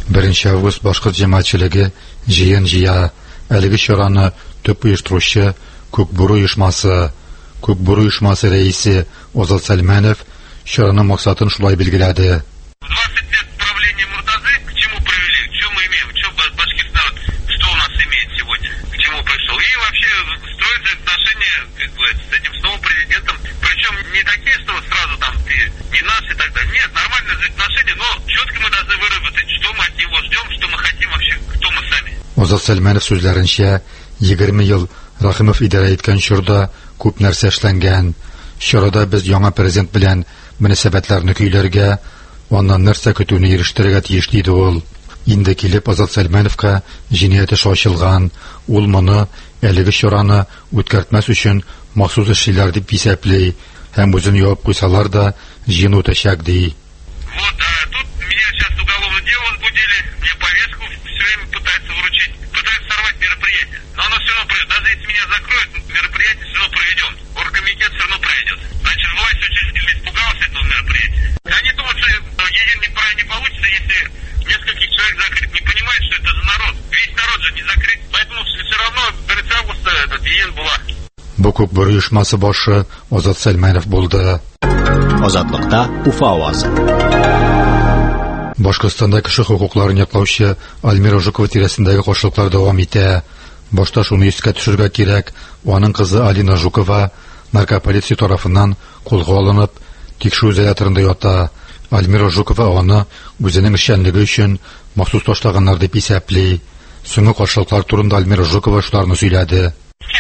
1 август башкорт җәмәгатьчелеге җыен җыя. Әлеге чараны төп оештыручы Күкбуру оешмасы рәисе Озат Сәлманов чараның максатын шулай билгеләде. 20 лет правления Муртазы к чему привели? Что мы имеем? Что башкирский народ, что у нас имеет сегодня? К чему пришел? И вообще строить отношения с этим с новым президентом. Причем не такие, что сразу там ты не наш и так далее. Нет, нормальные отношения, но четко мы должны выработать, что мы от него ждем, что мы хотим вообще, кто мы сами. Озат Сәлманов сүзләренчә, 20 ел Рахимов идарә иткән чорда күп нәрсә эшләнгән. Чарада без яңа президент белән мөнәсәбәтләрне көйләргә, аннан нәрсә көтүне ирештерергә тиеш диде ул. Инде килеп Озат Сәлмановка җинаять эше ачылган. Ул моны әлеге чараны үткәртмәс өчен махсус эшләр дип исәпли. Һәм үзен явап куйсалар да җыен үтәчәк ди. Вот, тут меня сейчас уголовное дело возбудили, мне повестку все время пытаются вручить, пытаются сорвать мероприятие. Но оно все равно пройдет. Даже если меня закроют, мероприятие все равно проведем. Оргкомитет все равно проведет. Значит, власть очень сильно испугалась этого мероприятия. Они думают, что ЕН не получится, если нескольких человек закрыть. Не понимают, что это за народ. Весь народ же не закрыт. Поэтому все равно 1 августа этот ЕН была. Бу Күкбуру оешмасы башы Озат Сәлманов булды. Азатлыкта Уфа авазы. Башкортстанда кеше хукукларын яклаучы Альмира Жукова тирәсендәге каршылыклар дәвам итә. Башта шуны искә төшерергә кирәк, аның кызы Алина Жукова наркополиция тарафыннан кулга алынып, тикшерү изоляторында ята. Альмира Жукова аны үзенең эшчәнлеге өчен махсус ташлаганнар дип исәпли. Соңгы каршылыклар турында Альмира Жукова шуларны сөйләде.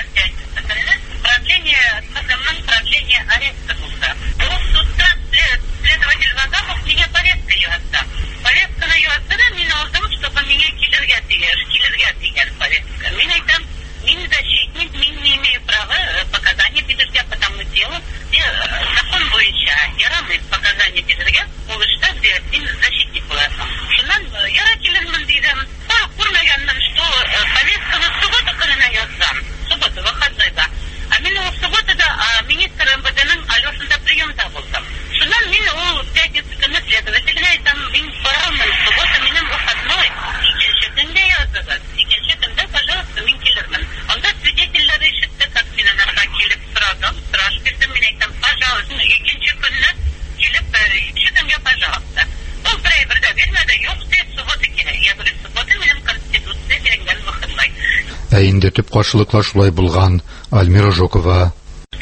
Инде төп каршылыклар шулай булган. Альмира Жукова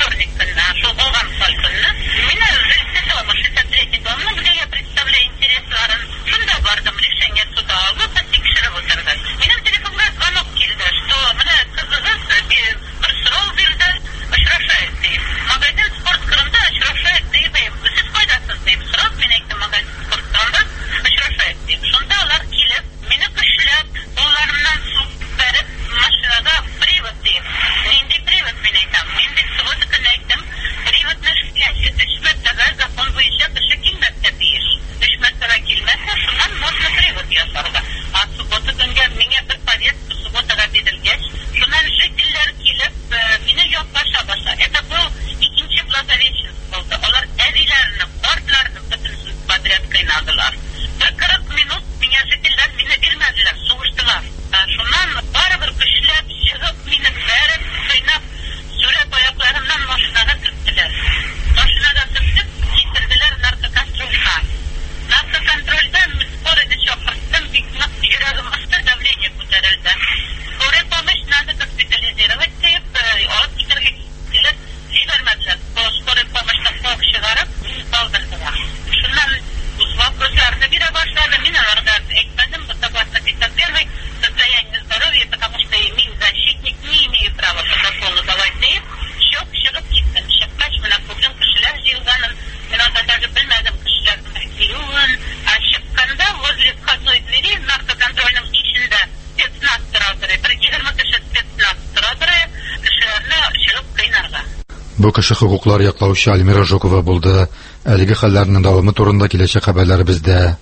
Бу кеше хукуклар яклаучы Альмира Жукова булды. Әлеге хәлләрнең дәвамы турында киләчәк хәбәрләр бездә.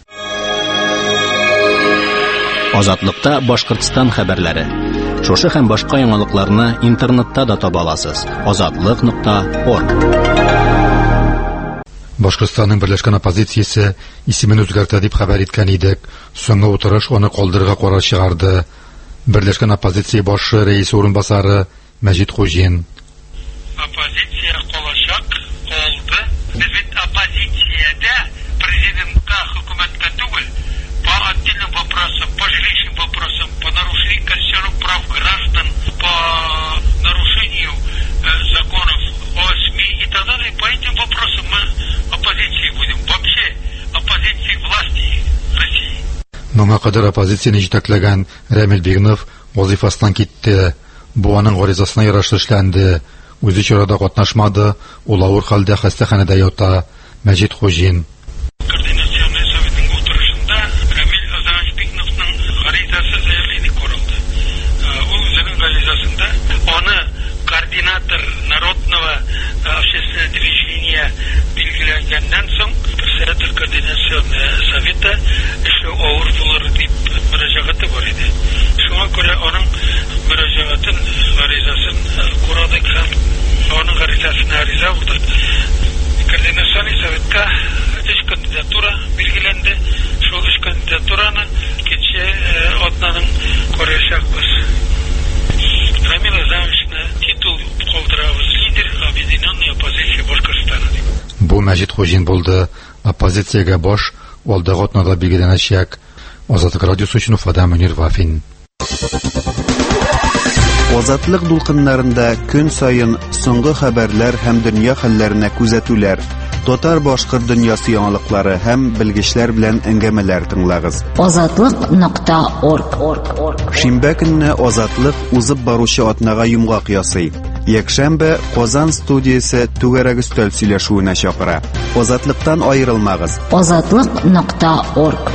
Азатлыкта Башкортстан хәбәрләре. Шушы һәм башка яңалыкларны интернетта да таба аласыз. Azatlyk.org. Башкортстанның берләшкән оппозициясе исемен үзгәртә дип хәбәр иткән идек. Соңгы утырыш аны калдырырга карар чыгарды. Берләшкән оппозиция башы рәис орынбасары Мәҗит Хуҗин. Оппозиция калачак, калды. Без бит оппозициядә президентка, хөкүмәткә түгел, по отдельным вопросам, по жилищным вопросам, по нарушению конституционных прав граждан, по нарушению законов о СМИ и так далее. По этим вопросам мы оппозицией будем. Вообще оппозицией власти России. Моңа кадәр оппозицияне җитәкләгән Рәмил Бигнов вазифасыннан китте. Бу аның гаризасына ярашлы эшләнде. Үзе чарада катнашмады, ул авыр хәлдә хастаханәдә ята. Мәҗит Хуҗин. Координационный советның утырышында Рәмил Бигновның гаризасы заявление күрелде. Ул үзенең гаризасында аны координатор народного общественного движения билгеләгәннән соң председатель координационного совета эшләү авыр булыр дип мөрәҗәгате бар иде. Шуңа күрә аның мөрәҗәгатын, гаризасын күрдек һәм аның гаризасына риза булдык. Координационный советка 3 кандидатура билгеләнде. Шул 3 кандидатураны кече атнаның карашакбыз. Рамил Азамовичны титул калдырабыз, лидер объединенной оппозиции Башкортстана. Бу Мәҗит Хуҗин булды. Оппозициягә баш алдагы атнада билгеләнәчәк. Азатлык радиосы өчен Уфадан Мөнир Вафин. Азатлык дулкыннарында көн сайын соңгы хәбәрләр һәм дөнья хәлләренә күзәтүләр, татар-башкорт дөньясы яңалыклары һәм белгечләр белән әңгәмәләр тыңлагыз. Азатлык.орг. Шимбә көнне Азатлык узып баручы атнага йомгак ясый. Якшәмбе Казан студиясе түгәрәк өстәл сөйләшүенә чакыра. Азатлыктан аерылмагыз. Азатлык.орг.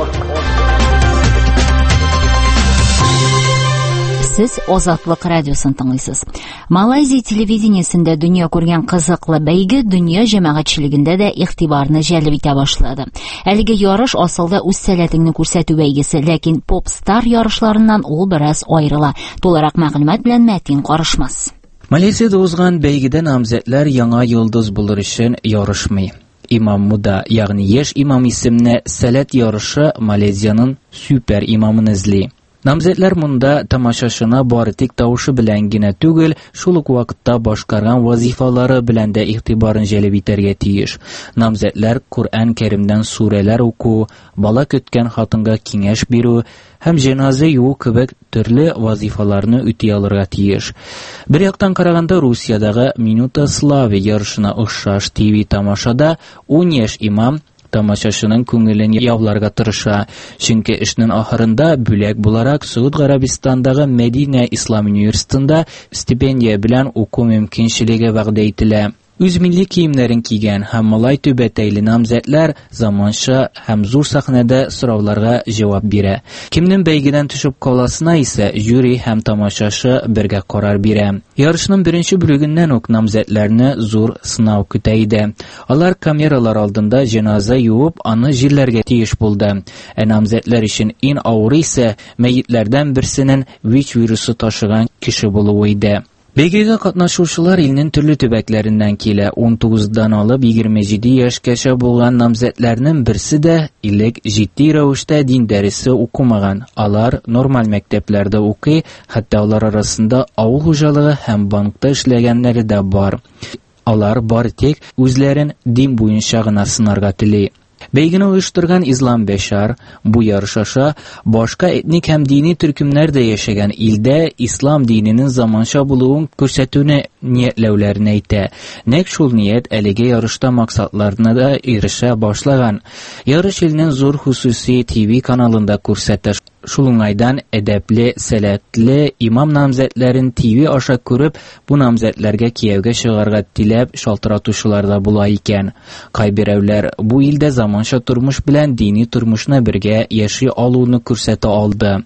Сез Азатлык радиосын тыңлыйсыз. Малайзия телевидениесендә дөнья күргән кызыклы бәйге дөнья җәмәгатьчелегендә дә игътибарны җәлеп итә башлады. Әлеге ярыш асылда үз сәләтеңне күрсәтү бәйгесе, ләкин поп-стар ярышларыннан ул бераз аерыла. Тулырак мәгълүмат белән Мәтин карышмас. Малайзиядә узган бәйгедә намзәтләр яңа йолдыз булыр өчен ярышмый. Имам Муда, ягъни яшь имам исемле сәләт ярышы Малайзияның супер имамын эзли. Намзәтләр монда тамашачына бары тик тавышы белән генә түгел, шул ук вакытта башкарган вазифалары белән дә игътибарын җәлеп итәргә тиеш. Намзәтләр Коръән Кәримдән сүрәләр уку, бала көткән хатынга киңәш бирү һәм җеназа юу кебек төрле вазифаларны үти алырга тиеш. Бер яктан караганда Русиядагы Минута славы ярышына охшаш ТВ тамашада 10 яшь имам тамашачының күңелен яуларга тырыша. Чөнки эшнең ахырында бүләк буларак Сауд Гарабистандагы Мәдинә Ислам университетында стипендия белән уку мөмкинчелеге вәгъдә ителә. Үз милли киемнәрен кигән һәм малай түбәтәйле намзәтләр заманча һәм зур сахнәдә сорауларга җавап бирә. Кемнең бәйгедән төшеп каласына исә жюри һәм тамашачы бергә карар бирә. Ярышның беренче бүлегеннән үк намзәтләрне зур сынау көтә иде. Алар камералар алдында җеназа юып, аны җирләргә тиеш булды. Намзәтләр өчен иң авыры исә мәйетләрдән берсенең ВИЧ вирусы ташыган кеше булуы иде. Бәйгегә катнашучылар илнең төрле төбәкләреннән килә. 19дан алып 27 яшькәчә булган намзәтләрнең берсе дә илек җитди рәвештә дин дәресе укымаган. Алар нормаль мәктәпләрдә укый, хәтта алар арасында авыл хуҗалыгы һәм банкта эшләгәннәре дә бар. Алар бары тик үзләрен дин буенча гына сынарга тели. Бәйгене оештырган Ислам Бешар бу ярыш аша башка этник һәм дини төркемнәр дә яшәгән илдә ислам диненең заманча булуын күрсәтүне ниятләүләрен әйтә. Нәкъ шул ният әлеге ярышта максатларына да ирешә башлаган. Ярыш илнең зур хусуси ТВ каналында күрсәтә. Шул уңайдан әдәпле, сәләтле имам намзәтләрен ТВ аша күреп, бу намзәтләргә кияүгә чыгарга теләп шалтыратучылар да була икән. Кайберәүләр бу илдә заманча тормыш белән дини тормышны бергә яши алуны күрсәтә алды.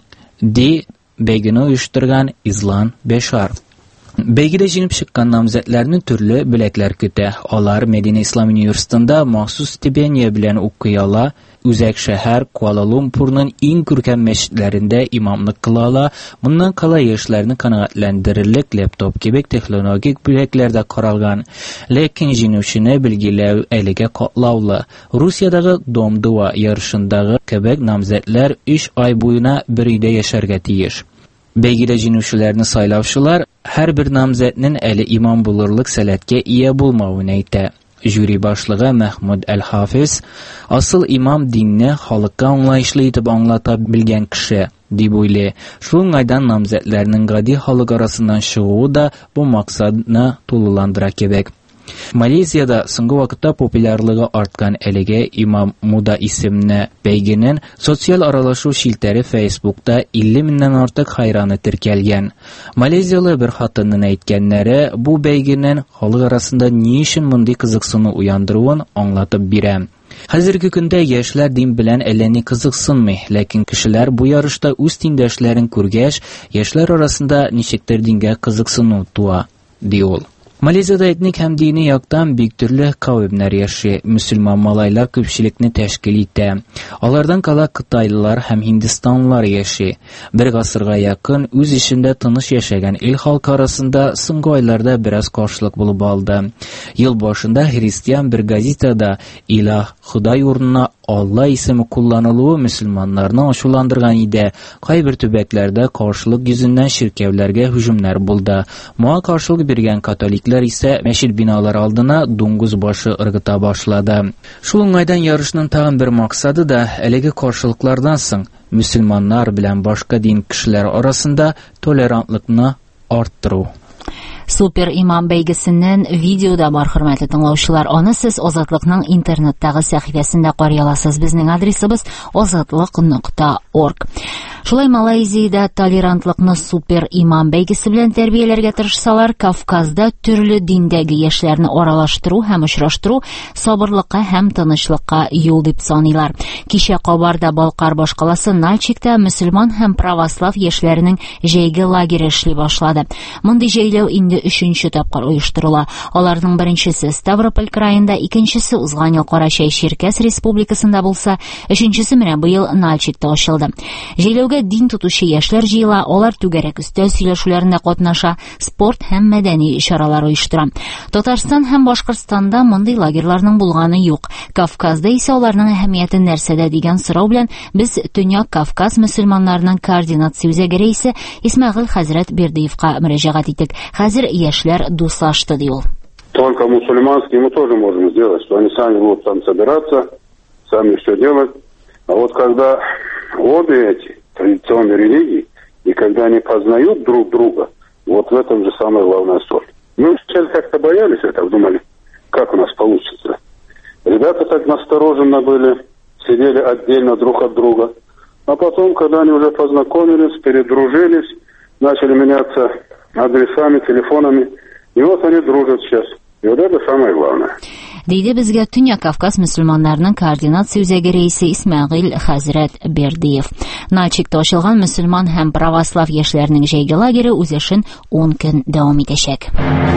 Бәйгене оештырган Ислам Бешар. Бәйгедә җиңеп чыккан намзәтләрне төрле бүләкләр көтә. Алар Мәдинә Ислам университетында махсус стипендия белән укый ала. Үзәк шәһәр Куала-Лумпурның иң күркәм мәчетләрендә имамлык кыла ала. Моннан кала яшьләрне канәгатьләндерерлек лептоп кебек технологик бүләкләрдә каралган. Ләкин җиңүчене билгеләү әлегә катлаулы. Русиядагы Дом-2 ярышындагы кебек намзәтләр 3 ай буена бер өйдә яшәргә тиеш. Бәйгедә җиңүчеләрне сайлаучылар һәрбер намзәтнең әле имам булырлык сәләткә ия булмавын әйтә. Жюри башлыгы Мәхмүд Әл-Хафиз асыл имам динне халыкка аңлаешлы итеп аңлата белгән кеше дип уйлый. Шул уңайдан намзәтләрнең гади халык арасыннан чыгуы да бу максатны тулыландыра кебек. Малайзияда соңгы вакытта популярлыгы арткан әлеге Имам Муда исемле бәйгенең социаль аралашу шилтәре Facebook'та 50 меңнән артык хайраны теркәлгән. Малайзиялы бер хатынның әйткәннәре бу бәйгенең халык арасында ни өчен мондый кызыксыну уяндыруын аңлатып бирә. Хәзерге көндә яшьләр дин белән әллә ни кызыксынмый, ләкин кешеләр бу ярышта үз тиңдәшләрен күргәч, яшьләр арасында ничектер дингә кызыксыну туа, ди ул. Малайзиядә этник һәм дини яктан бик төрле кавемнәр яши. Мөселман малайлар күпчелекне тәшкил итә. Алардан кала кытайлылар һәм һиндстанлылар яши. Бер гасырга якын үз ишендә тыныч яшәгән ил халкы арасында соңгы айларда бераз каршылык булып алды. Ел башында христиан бер газетада Илах, Худай урынына Алла исеме кулланылуы мөселманнарны ачуландырган иде. Кайбер төбәкләрдә каршылык йөзеннән ширкәүләргә һөҗүмнәр булды. Моңа каршылык биргән католиклар исә мәчет биналары алдына дуңгыз башы ыргыта башлады. Шул уңайдан ярышның тагын бер максаты да әлеге каршылыклардан соң мөселманнар белән башка дин кешеләр арасында толерантлыкны арттыру. Супер имам бәйгесеннән видеода бар, хөрмәтле тыңлаучылар. Аны сез Азатлыкның интернеттагы сәхифәсендә карый аласыз. Безнең адресыбыз azatlyk.org. Шулай Малайзиядә толерантлыкны супер имам бәйгесе белән тәрбияләргә тырышсалар, Кавказда төрле диндәге яшьләрне аралаштыру һәм очраштыру сабырлыкка һәм тынычлыкка юл дип саныйлар. Кичә Кабарда Балкар башкаласы Нальчикта мөселман һәм православ яшьләренең җәйге лагере эшли башлады. Мондый җәйләү инде 3нче тапкыр оештырыла. Аларның беренчесе Ставрополь краенда, икенчесе узган ел Карачай Черкес республикасында булса, өченчесе менә быел Нальчикта ачылды. Җәйләүгә дин тотучы яшьләр җыела, алар түгәрәк өстәл сөйләшүләрендә катнаша, спорт һәм мәдәни чаралар оештыра. Татарстан һәм Башкортстанда мондый лагерьларның булганы юк. Кавказда исә аларның әһәмияте нәрсәдә дигән сорау белән без Төньяк Кавказ мөселманнарының координация үзәге рәисе Исмәгыйль хәзрәт Бердиевка мөрәҗәгать иттек. Хәзер яшьләр дуслашты, ди ул. Только мусульманские мы тоже можем сделать, что они сами будут там собираться, сами все делать. А вот когда обе эти традиционные религии, и когда они познают друг друга, вот в этом же самая главная соль. Мы сейчас как-то боялись этого, думали, как у нас получится. Ребята так настороженно были, сидели отдельно друг от друга. А потом, когда они уже познакомились, передружились, начали меняться адресами, телефонами, и вот они дружат сейчас. И вот это самое главное. Дейде безгә Төньяк Кавказ мөселманнарының координация үзәге рәисе Исмәгыйль хәзрәт Бердиев. Нальчикта ачылган мөселман һәм православ яшьләренең җәйге лагере үз эшен 10 көн дәвам итәчәк.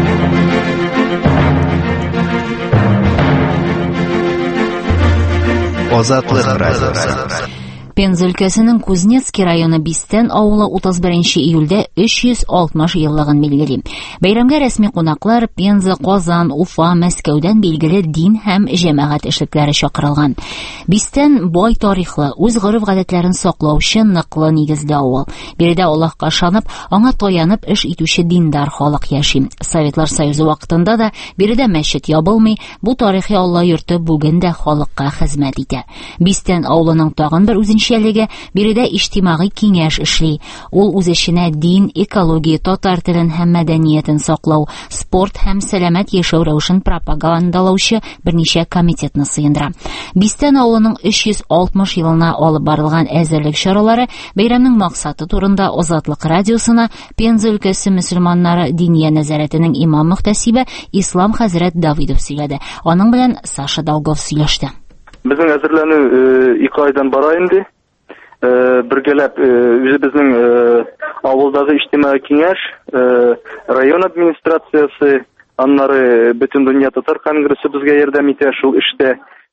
Азатлык радиосы. Пенза өлкәсенең Кузнецкий районы Бистән авылы 31 июльдә 360 еллыгын билгели. Бәйрәмгә рәсми кунаклар Пенза, Казан, Уфа, Мәскәүдән билгеле дин һәм җәмәгать эшлекләре чакырылган. Бистән бай тарихлы, үз гореф-гадәтләрен саклаучы ныклы нигездә авыл. Биредә Аллаһка ышанып, аңа таянып эш итүче диндар халык яши. Советлар Союзы вакытында да биредә мәчет ябылмый, бу тарихи Алла йорты бүген дә халыкка хезмәт итә. Бистән авылының тагын бер биредә иҗтимагый киңәш эшли. Ул үз эшенә дин, экология, татар телен һәм мәдәниятен саклау, спорт һәм сәламәт яшәү рәвешен пропагандалаучы берничә комитетны сыендыра. Бистән авылының 360 елына алып барылган әзерлек чаралары бәйрәмнең максаты турында Азатлык радиосына Пенза өлкәсе мөселманнары диния нәзарәтенең имам мөхтәсибе Ислам хәзрәт Давидов сөйләде. Аның белән Саша Долгов сөйләште. Безнең әзерләнү 2 айдан бара инде. Бергәләп үзебезнең авылдагы иҗтимагый киңәш, район администрациясе, аннары бөтен дөнья татар конгрессы безгә ярдәм итә шул эштә.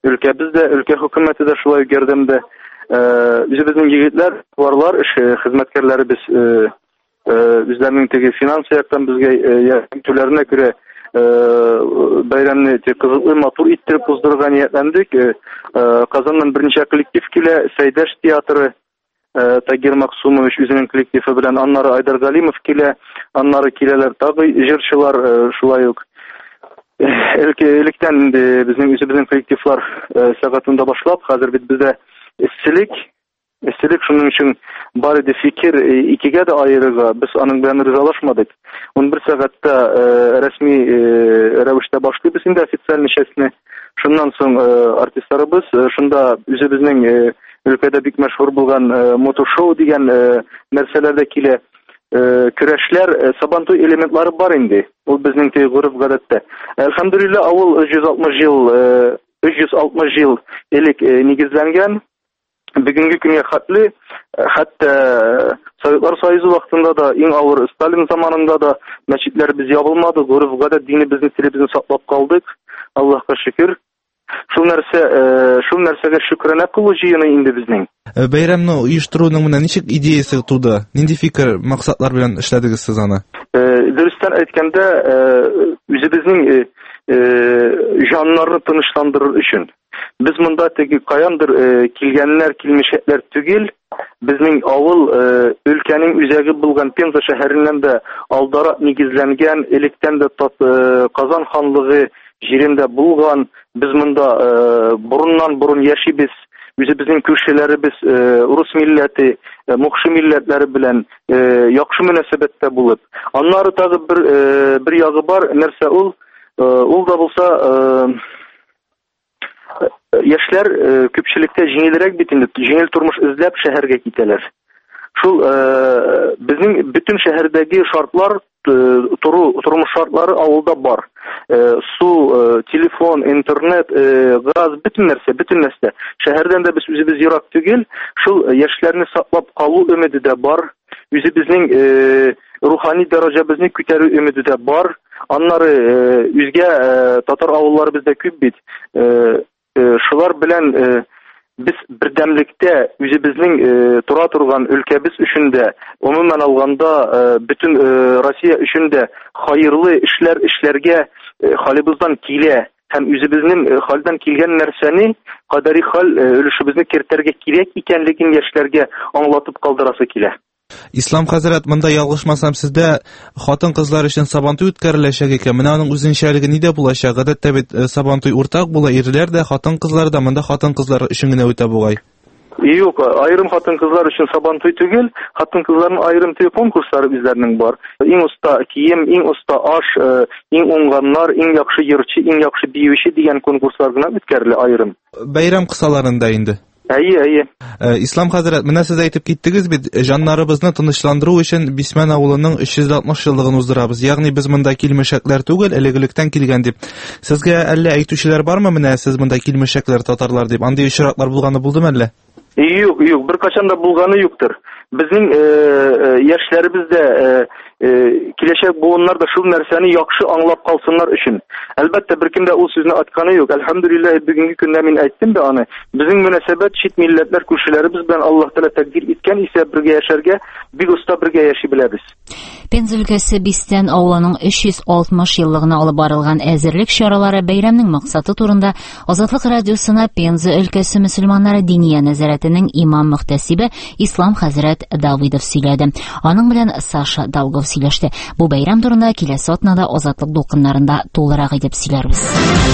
өлкәбездә, өлкә хөкүмәте дә шулай ярдәмдә. Үзебезнең егетләр, варлар, хезмәткәрләребез үзләренең теге финанс яктан безгә ярдәм итүләренә күрә бәйрәмне кызыклы, матур иттереп уздырырга ниятләндек. Казаннан берничә коллектив килә, Сәйдәш театры, Тагир Максумович үзенең коллективы белән, аннары Айдар Галимов килә, аннары киләләр тагы җырчылар, шулай ук. Электән инде безнең үзебезнең коллективлар сәгатендә башлап, хәзер бит бездә эсселек шуның өчен бар иде фикер, икегә дә аерыга, без аның белән ризалашмадык. 11 сәгатьтә рәсми рәвештә башлыйбыз инде официаль частьне. Шуннан соң артистларыбыз шунда үзебезнең өлкәдә бик мәшһүр булган мотошоу дигән нәрсәләрдә килә. Көрәшләр, сабантуй элементлары бар инде. Ул безнең гореф-гадәттә. Әлхәмдүлилләh, авыл 360 ел элек нигезләнгән. Бүгенге көнгә хәтле, хәтта Советлар Союзы вакытында да, иң авыр Сталин заманында да мәчетләр без ябылмады, гореф-гадәт динебезне, телебезне саклап калдык. Аллаһка шөкер. Шул нәрсәгә шөкранә кылу җыены инде безнең. Бәйрәмне оештыруның менә ничек идеясе туды? Нинди фикер, максатлар белән эшләдегез сез аны? Дөрестән әйткәндә, үзебезнең җаннарны тынычландырыр өчен. Без монда теге каяндыр килгәннәр, килмешәкләр түгел, безнең авыл өлкәнең үзәге булган Пенза шәһәреннән дә алдарак нигезләнгән, электән дә Казан ханлыгы җирендә булган, без монда бурын яшибез, үзебезнең күршеләребез урыс милләте, мукшы милләтләре белән яхшы мөнәсәбәттә булып. Аннары тагы бер ягы бар, нәрсә ул? Ул да булса яшьләр күпчелеккә җиңелрәк бит инде, җиңел тормыш эзләп шәһәргә китәләр. Шул безнең бөтен шәһәрдәге шартлар, тормыш шартлары авылда бар. Су, телефон, интернет, газ, бөтен нәрсә. Шәһәрдән дә без үзебез ерак түгел, шул яшьләрне саклап калу өмиде дә бар. Үзебезнең рухани дәрәҗәбезне күтәрү өмиде дә бар. Аннары үзгә татар авыллары бездә күп бит. Шулар белән без бердәмлектә үзебезнең тура торган өлкәбез өчен дә, гомумән алганда бөтен Россия өчен дә хайырлы эшләр эшләргә халыбыздан килә һәм үзебезнең халдан килгән нәрсәне кадари хал өлешебезне кертергә кирәк икәнлеген яшьләргә аңлатып калдырасы килә. Ислам хәзрәт, монда ялгышмасам, сездә хатын-кызлар өчен сабантуй үткәреләчәк икән. Менә аның үзенчәлеге нидә булачак? Гадәттә бит сабантуй уртак була, ирләр дә, хатын-кызлар да, монда хатын-кызлар өчен генә үтә бугай. Юк, айрым хатын-кызлар өчен сабантуй түгел, хатын-кызларның айрым конкурслары үзләренең бар. Иң уста кием, иң уста аш, иң уңганнар, иң яхшы йырчы, иң яхшы биюче дигән конкурслар гына үткәрелә айрым. Бәйрәм кысаларында инде. Әйе. Ислам хәзрәт, менә сез әйтеп киттегез бит, җаннарыбызны тынычландыру өчен Бисмән авылының 360 еллыгын уздырабыз. Ягъни без монда килмешәкләр түгел, элегелектән килгән дип. Сезгә әллә әйтүчеләр бармы, менә сез монда килмешәкләр татарлар дип? Андый очраклар булганы булдымы әллә? Юк, беркайчан да булганы юктыр. Безнең яшьләребез дә киләчәк буыннар да шул нәрсәне яхшы аңлап калсыннар өчен. Әлбәттә, беркем дә ул сүзне атканы юк. Әлхәмдүлилләh, бүгенге көндә мин әйттем дә аны. Безнең мөнәсәбәт чит милләтләр күршеләребез белән Аллаһ Тәгалә тәкъдир иткән исә бергә яшәргә, бик уста бергә яши беләбез. Пенза өлкәсе Бистән авылының 360 еллыгына алып барылган әзерлек чаралары бәйрәмнең максаты турында Азатлык радиосына Пенза өлкәсе мөселманнары диния нәзарәтенең имам-мөхтәсибе Ислам хәзрәт Давидов сөйләде. Аның белән Саша Долгов сөйләште. Бу бәйрәм турында киләсе атнада Азатлык дулкыннарында тулырак итеп сөйләрбез.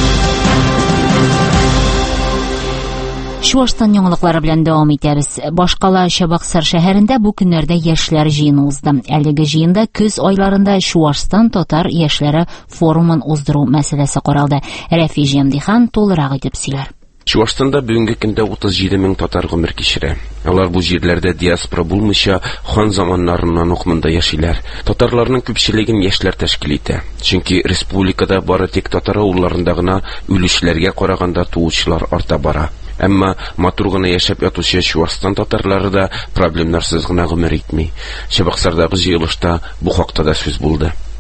Чуашстан яңалыклары белән дәвам итәбез. Башкала Чабаксар шәһәрендә бу көннәрдә яшьләр җыены узды. Әлеге җыенда көз айларында Чуашстан татар яшьләре форумын уздыру мәсьәләсе каралды. Рәфи Җәмдихан тулырак итеп сөйләр. Чуашстанда бүгенге көндә 37 мең татар гомер кичерә. Алар бу җирләрдә диаспора булмыйча хан заманнарыннан ук монда яшиләр. Татарларның күпчелеген яшьләр тәшкил итә. Чөнки республикада бары тик татар авылларында гына үлүчләргә караганда туучылар арта бара. Әмма матур гына яшәп ятучы Чуашстан татарлары да проблемнарсыз гына гомер итми. Чабаксардагы җыелышта бу хакта да сүз булды.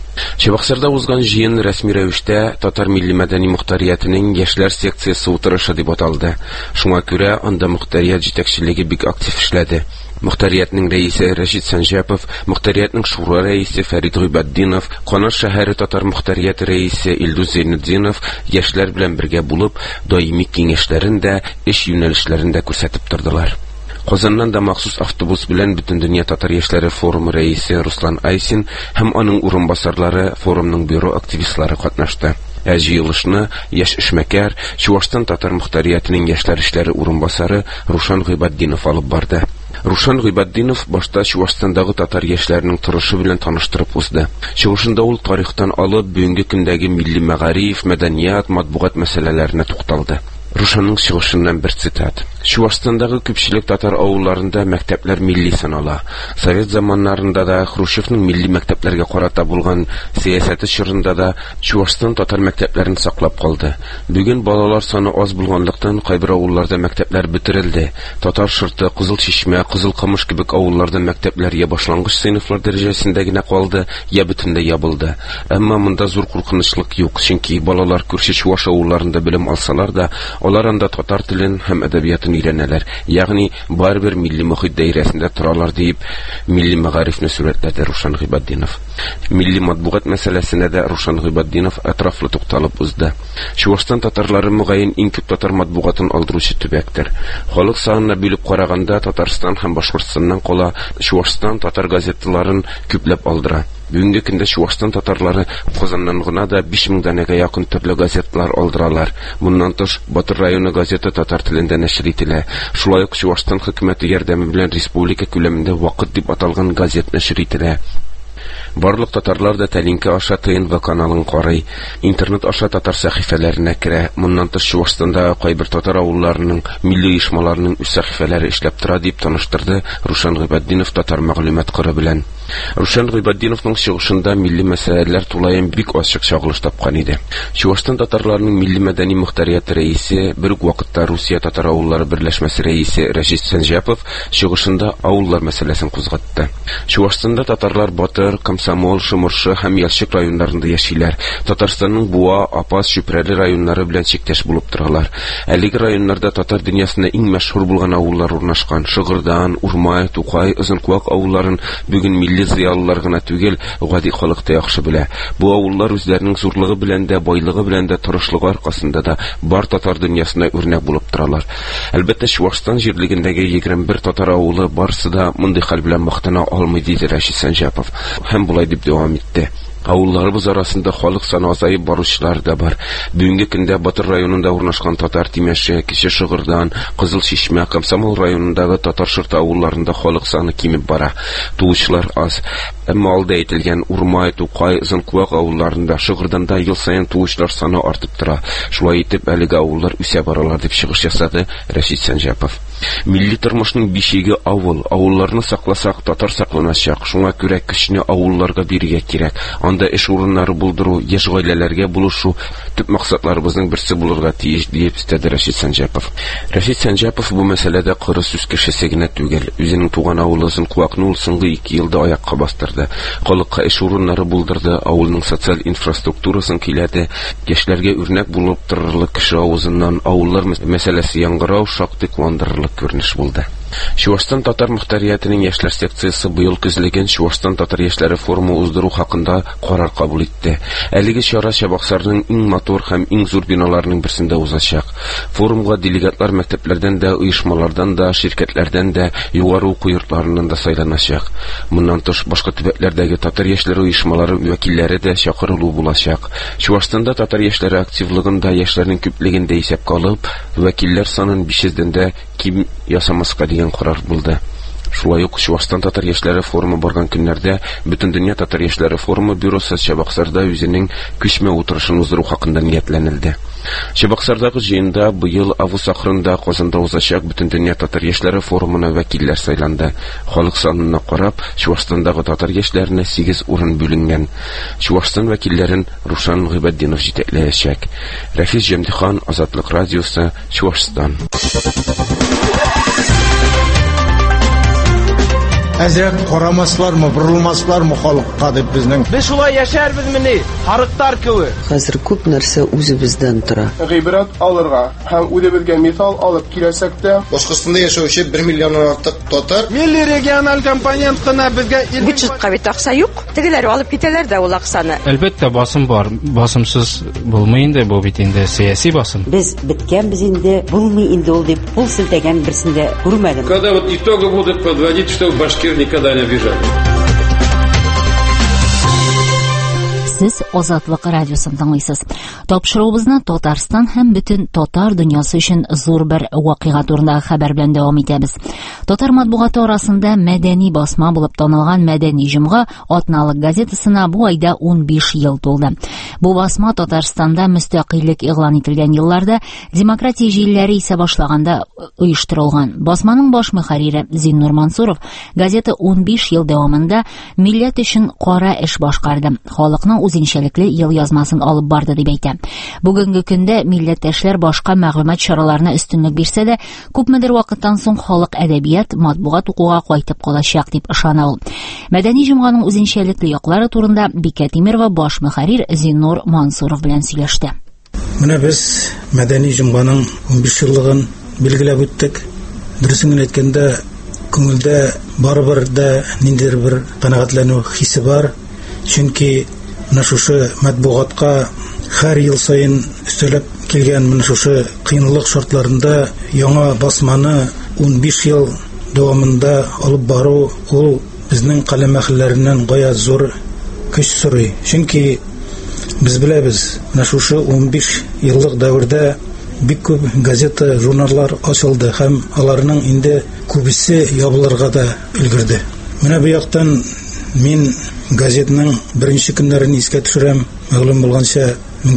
Чабаксарда узган җыен рәсми рәвештә Татар милли мәдәни мөхтәриятенең яшьләр секциясе утырышы дип аталды. Шуңа күрә анда мөхтәрият җитәкчелеге бик актив эшләде. Мөхтәриятның рәисе Рәшит Санҗапов, мөхтәриятның шура рәисе Фәрит Гыйбаддинов, Канаш шәһәре татар мөхтәрияте рәисе Илдус Зейнетдинов яшьләр белән бергә булып, даими киңәшләрен дә, эш юнәлешләрен дә күрсәтеп тордылар. Казаннан да махсус автобус белән Бөтендөнья татар яшьләре форумы рәисе Руслан Айсин һәм аның урынбасарлары, форумның бюро активистлары катнашты. Җыелышны яшь эшмәкәр, Чуашстан татар мөхтәриятенең яшьләр эшләре урынбасары Рушан Гыйбаддинов алып барды. Рушан Гыйбаддинов башта Чуашстандагы татар яшьләренең торышы белән таныштырып узды. Чыгышында ул тарихтан алып бүгенге көндәге милли мәгариф, мәдәният, матбугат мәсьәләләренә тукталды. Рушанның чыгышыннан бер цитат. Чуашстандагы күпчелек татар авылларында мәктәпләр милли санала. Совет заманнарында да Хрущевның милли мәктәпләргә карата булган сәясәте чорында да Чуашстан татар мәктәпләрен саклап калды. Бүген балалар саны аз булганлыктан кайбер авылларда мәктәпләр бетерелде. Татар шырты, Кызыл Чишмә, Кызыл Камыш кебек авылларда мәктәпләр я башлангыч сыйныфлар дәрәҗәсендә генә калды, я бөтенләй ябылды. Әмма монда зур куркынычлык юк, чөнки балалар күрше Чуаш авылларында белем алсалар да, алар анда татар телен һәм әдәбиятын өйрәнәләр. Ягъни барбер милли мөхит даирәсендә торалар дип милли мәгарифне сурәтләде Рушан Гыйбаддинов. Милли матбугат мәсьәләсенә дә Рушан Гыйбаддинов атрафлы тукталып узды. Чуашстан татарлары мөгаен иң күп татар матбугатын алдыручы төбәктер. Халык санына бүлеп караганда Татарстан һәм Башкортстаннан кала Чуашстан татар газеталарын күпләп алдыра. Бүгенге көндә Чуашстан татарлары Казаннан гына да 5000 данәгә якын төрле газеталар алдыралар. Моннан тыш Батыр районы газеты татар телендә нәшр ителә. Шулай ук Чуашстан хөкүмәте ярдәме белән республика күләмендә Вакыт дип аталган газет нәшр ителә. Барлык татарлар да Тәлинкә аша ТНВ каналын карый. Интернет аша татар сәхифәләренә керә. Моннан тыш Чуашстанда кайбер татар авылларының милли оешмаларының үз сәхифәләре эшләп тора дип таныштырды Рушан Гыйбаддинов татар мәгълүмат коры белән. Рушан Гыйбаддиновның чыгышында милли мәсьәләләр тулаем бик ачык чагылыш тапкан иде. Чуашстан татарларының милли мәдәни мөхтәрияте рәисе, бер үк вакытта Русия татар авыллары берләшмәсе рәисе Рәшит Санҗапов чыгышында авыллар мәсьәләсен кузгатты. Чуашстанда татарлар Батыр, Комсомол, Шымыршы һәм Ялчык районнарында яшиләр. Татарстанның Буа, Апас, Чүпрәле районнары белән чиктәш булып торалар. Әлеге районнарда татар дөньясында иң мәшһүр булган авыллар урнашкан. Шыгырдан, Урмай, Тукай, Озынкуак авылларын бүген милли зыялылар гына түгел, гади халык та яхшы белә. Бу авыллар үзләренең зурлыгы белән дә, байлыгы белән дә, тырышлыгы аркасында да бар татар дөньясына үрнәк булып торалар. Әлбәттә Чуашстан җирлегендәге 21 татар авылы барысы да мондый хәл белән мактана алмый диде Рәшит Санҗапов. Һәм булай дип дәвам итте. Авылларыбыз арасында халык саны азаеп баручылар да бар. Бүгенге көндә Батыр районында урнашкан татар Тимәше, Кече Шыгырдан, Кызыл Чишмә, Комсомол районындагы татар шырты авылларында халык саны кимеп бара. Туучылар аз. Әмма алда әйтелгән Урмай, Тукай, Озынкуак авылларында, Шыгырданда ел саен туучылар саны артып тора. Шулай итеп, әлеге авыллар үсә баралар дип чыгыш ясады Рәшит Санҗапов. Милли тормышның бишеге авыл, авылларны сакласак, татар сакланачак. Шуңа күрә кечне авылларга бирергә кирәк. Анда эш урыннары булдыру, яшь гаиләләргә булышу төп максатларыбызның берсе булырга тиеш дип өстәде Рәшит Санҗапов. Рәшит Санҗапов бу мәсьәләдә кыры сүз кешесе генә түгел, үзенең туган авылы Озынкуакны ул соңгы 2 елда аякка бастырды. Халыкка эш урыннары булдырды, авылның социаль инфраструктурасын киләде, яшьләргә үрнәк булып торырлык кеше авызыннан авыллар мәсьәләсе яңгырау шактый куандырырлык күренеш булды. Чуашстан татар мөхтәриятенең яшьләр секциясе быел көзлегән Чуашстан татар яшьләре форумы уздыру хакында карар кабул итте. Әлеге чара Чабаксарның иң матур һәм иң зур биналарының берсендә узачак. Форумга делегатлар мәктәпләрдән дә, оешмалардан да, ширкәтләрдән дә, югары уку йортларыннан да сайланачак. Моннан тыш башка төбәкләрдәге татар яшьләре оешмалары вәкилләре дә чакырылу булачак. Чуашстанда татар яшьләре активлыгында яшьләрнең күплеген дә исәпкә алып, вәкилләр санын 500дән дә ким ясамаска дигән карар булды. Шулай ук Чуашстан татар яшьләре форумы барган көннәрдә Бөтендөнья татар яшьләре форумы бюросы Чабаксарда үзенең күчмә утырышын уздыру хакында ниятләнелде. Чабаксардагы җыенда быел август ахырында Казанда узачак Бөтендөнья татар яшьләре форумына вәкилләр сайланды. Халык санына карап, Чуашстандагы татар яшьләренә 8 урын бүленгән. Чуашстан вәкилләрен Рушан Гыйбаддинов җитәкләячәк. Рафис Җәмдихан, Азатлык радиосы, Чуашстан. әзрәк карамаслармы, борылмаслармы халыкка дип безнең. Без шулай яшәрбезмени? Харыктар кебек. Хәзер күп нәрсә үзебездән тора. Гыйбрат алырга һәм үзебезгә мисал алып киләсәк тә, Башкортстанда яшәүче 1 миллионнан артык татар милли региональ компонент кына безгә бюджетка бит акча юк. Тегеләр алып китәләр дә ул акчаны. Әлбәттә басым бар. Басымсыз булмый инде бу бит инде сиясәт басым. Без биткәнбез инде, булмый инде ул дип кул селтәгән берсендә күрмәдем. Когда вот итоги будут подводить, что башкир никогда не обижали. Сез Азатлык радиосын тыңлыйсыз. Тапшыруыбызны Татарстан һәм бөтен татар дөньясы өчен зур бер вакыйга турында хәбәр белән дәвам итәбез. Татар матбугаты арасында мәдәни басма булып танылган Мәдәни җомга атналык газетасына бу айда 15 ел тулды. Бу басма Татарстанда мөстәкыйльлек игълан ителгән елларда демократия җилләре исә башлаганда оештырылган. Басманың баш мөхәррире Зиннур Мансуров газета 15 ел дәвамында милләт өчен кара эш башкарды. Халыкның үзенчәлекле ел язмасын алып барды дип әйтә. Бүгенге көндә милләттәшләр башка мәгълүмат чараларына өстенлек бирсә дә, күпмедер вакыттан соң халык әдәбият, матбугат укуга кайтып калачак дип ышана ул. Мәдәни җомганың үзенчәлекле яклары турында Бикә Тимирова баш мөхәррир Зиннур Мансуров белән сөйләште. Менә без Мәдәни җомганың 15 еллыгын билгеләп үттек. Дөресен әйткәндә, күңелдә барыбер дә ниндидер бер канәгатьләнү хисе бар. Чөнки менә шушы матбугатка һәр ел сайын өстәлеп килгән менә шушы кыенлык шартларында яңа басманы 15 ел дәвамында алып бару ул безнең каләм әһелләреннән гая зур көч сорый. Чөнки без беләбез, менә шушы 15 еллык дәврдә бик күп газета, журналлар ачылды һәм аларның инде күбесе ябылырга да өлгерде. Менә бу яктан мин газетның беренче көннәрен искә төшерәм. Мәгълүм булганча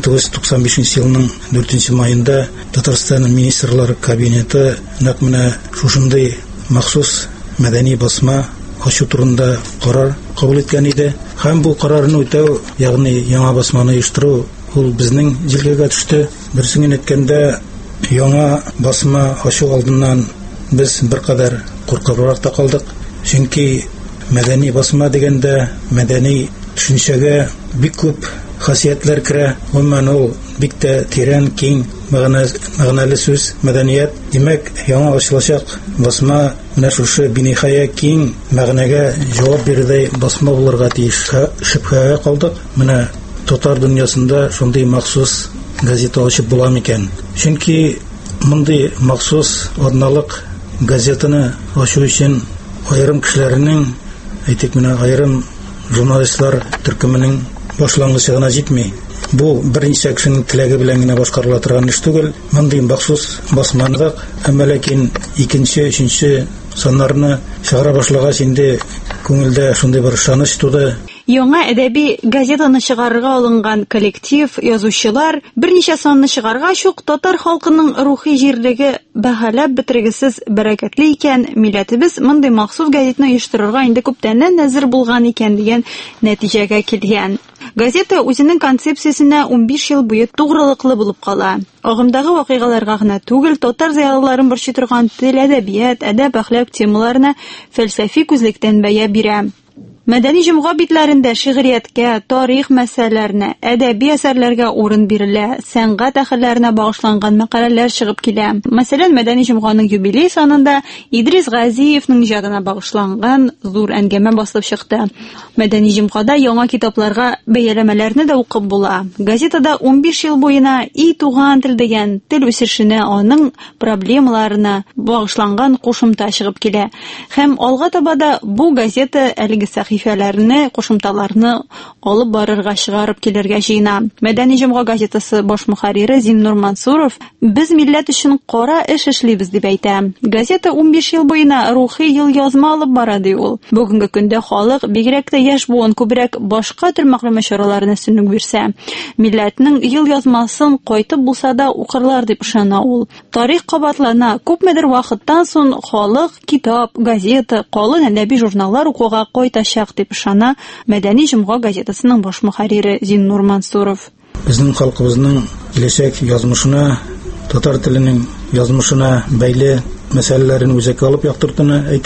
1995 елның 4 майында Татарстан министрлар кабинеты нәкъ менә шушындый махсус мәдәни басма ачу турында карар кабул иткән иде. Һәм бу карарны үтәү, ягъни яңа басманы оештыру, ул безнең җилгәгә төште. Берсен әйткәндә, яңа басма ачу алдыннан без беркадәр куркыбрак та калдык. Чөнки мәдәни басма дигәндә мәдәни төшенчәгә бик күп хасиятләр керә. Гомумән ул бик тә тирән, киң мәгънәле сүз мәдәният. Димәк, яңа ачылачак басма менә шушы биниһая киң мәгънәгә җавап бирүдәй басма булырга тиеш. Шөбһәгә калдык. Менә татар дөньясында шундый махсус газета ачып була микән? Чөнки мондый махсус атналык газетаны ачу өчен аерым кешеләрнең, әйтик менә аерым журналистлар төркеменең башлангычы гына җитми. Бу берничә кешенең теләге белән генә башкарыла торган эш түгел. Мондый махсус басманы әмма ләкин икенче, өченче саннарны чыгара башлагач инде күңелдә шундый бер ышаныч туды. Яңа әдәби газетаны чыгарырга алынган коллектив, язучылар берничә санны чыгаргач ук татар халкының рухи җирлеге бәһаләп бетергесез бәрәкәтле икән, милләтебез мондый махсус газетаны оештырырга инде күптәннән әзер булган икән дигән нәтиҗәгә килгән. Газета үзенең концепциясенә 15 ел буе тугрылыклы булып кала. Агымдагы вакыйгаларга гына түгел, татар зыялыларын борчый торган тел, әдәбият, әдәп, әхлак темаларына фәлсәфи күзлектән бәя бирә. Мәдәни җомга битләрендә шигърияткә, тарих мәсьәләләренә, әдәби әсәрләргә урын бирелә, сәнгать әһелләренә багышланган мәкаләләр чыгып килә. Мәсәлән, Мәдәни җомганың юбилей санында Идрис Газиевның иҗатына багышланган зур әңгәмә басылып чыкты. Мәдәни җомгада яңа китапларга бәяләмәләрне дә укып була. Газетада 15 ел буена "И туган тел" дигән тел үсешенә, аның проблемаларына багышланган кушымта чыгып килә. Һәм алга таба да бу газета әлеге сәхифәләрне, кушымталарны алып барырга, чыгарып килергә җыена. Мәдәни җомга газетасы баш мөхәррире Зиннур Мансуров: "Без милләт өчен кара эш эшлибез" дип әйтә. Газета 15 ел буена рухи ел язма алып бара ди ул. Бүгенге көндә халык, бигрәк тә яшь буын, күбрәк башка төр мәгълүмат чараларына өстенлек бирсә, милләтнең ел язмасын кайтып булса да укырлар дип ышана ул. Тарих кабатлана, күпмедер вакыттан соң халык китап, газета, калын әдәби журналлар укуга кайтачак дип ышана Мәдәни җомга газетасының баш мөхәррире Зиннур Мансуров. Безнең халкыбызның киләчәк язмышына, татар теленең язмышына бәйле мәсьәләләрен үзәккә алып яктыртуны әйтәм.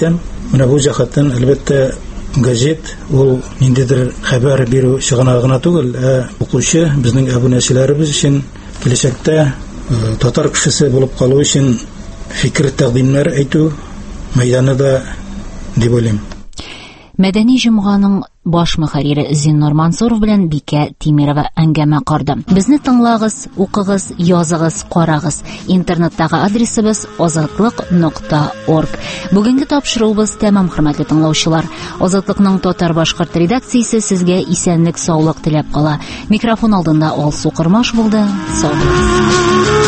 Менә бу җәһәттән әлбәттә газет ул ниндидер хәбәр бирү чыганагына түгел, укучы безнең абунәчеләребез өчен киләчәктә татар кешесе булып калу өчен фикер тәкъдимнәр әйтү мәйданы да дип уйлыйм. Мәдәни җомганың баш мөхәррире Зиннур Мансуров белән Бикә Тимирова әңгәмә карды. Безне тыңлагыз, укыгыз, языгыз, карагыз. Интернеттагы адресыбыз azatlык.org. Бүгенге тапшыруыбыз тәмам, хөрмәтле тыңлаучылар. Азатлыкның татар-башкорт редакциясе сезгә исәнлек, саулык теләп кала. Микрофон алдында Алсу Кырмаш булды. Сау булыгыз.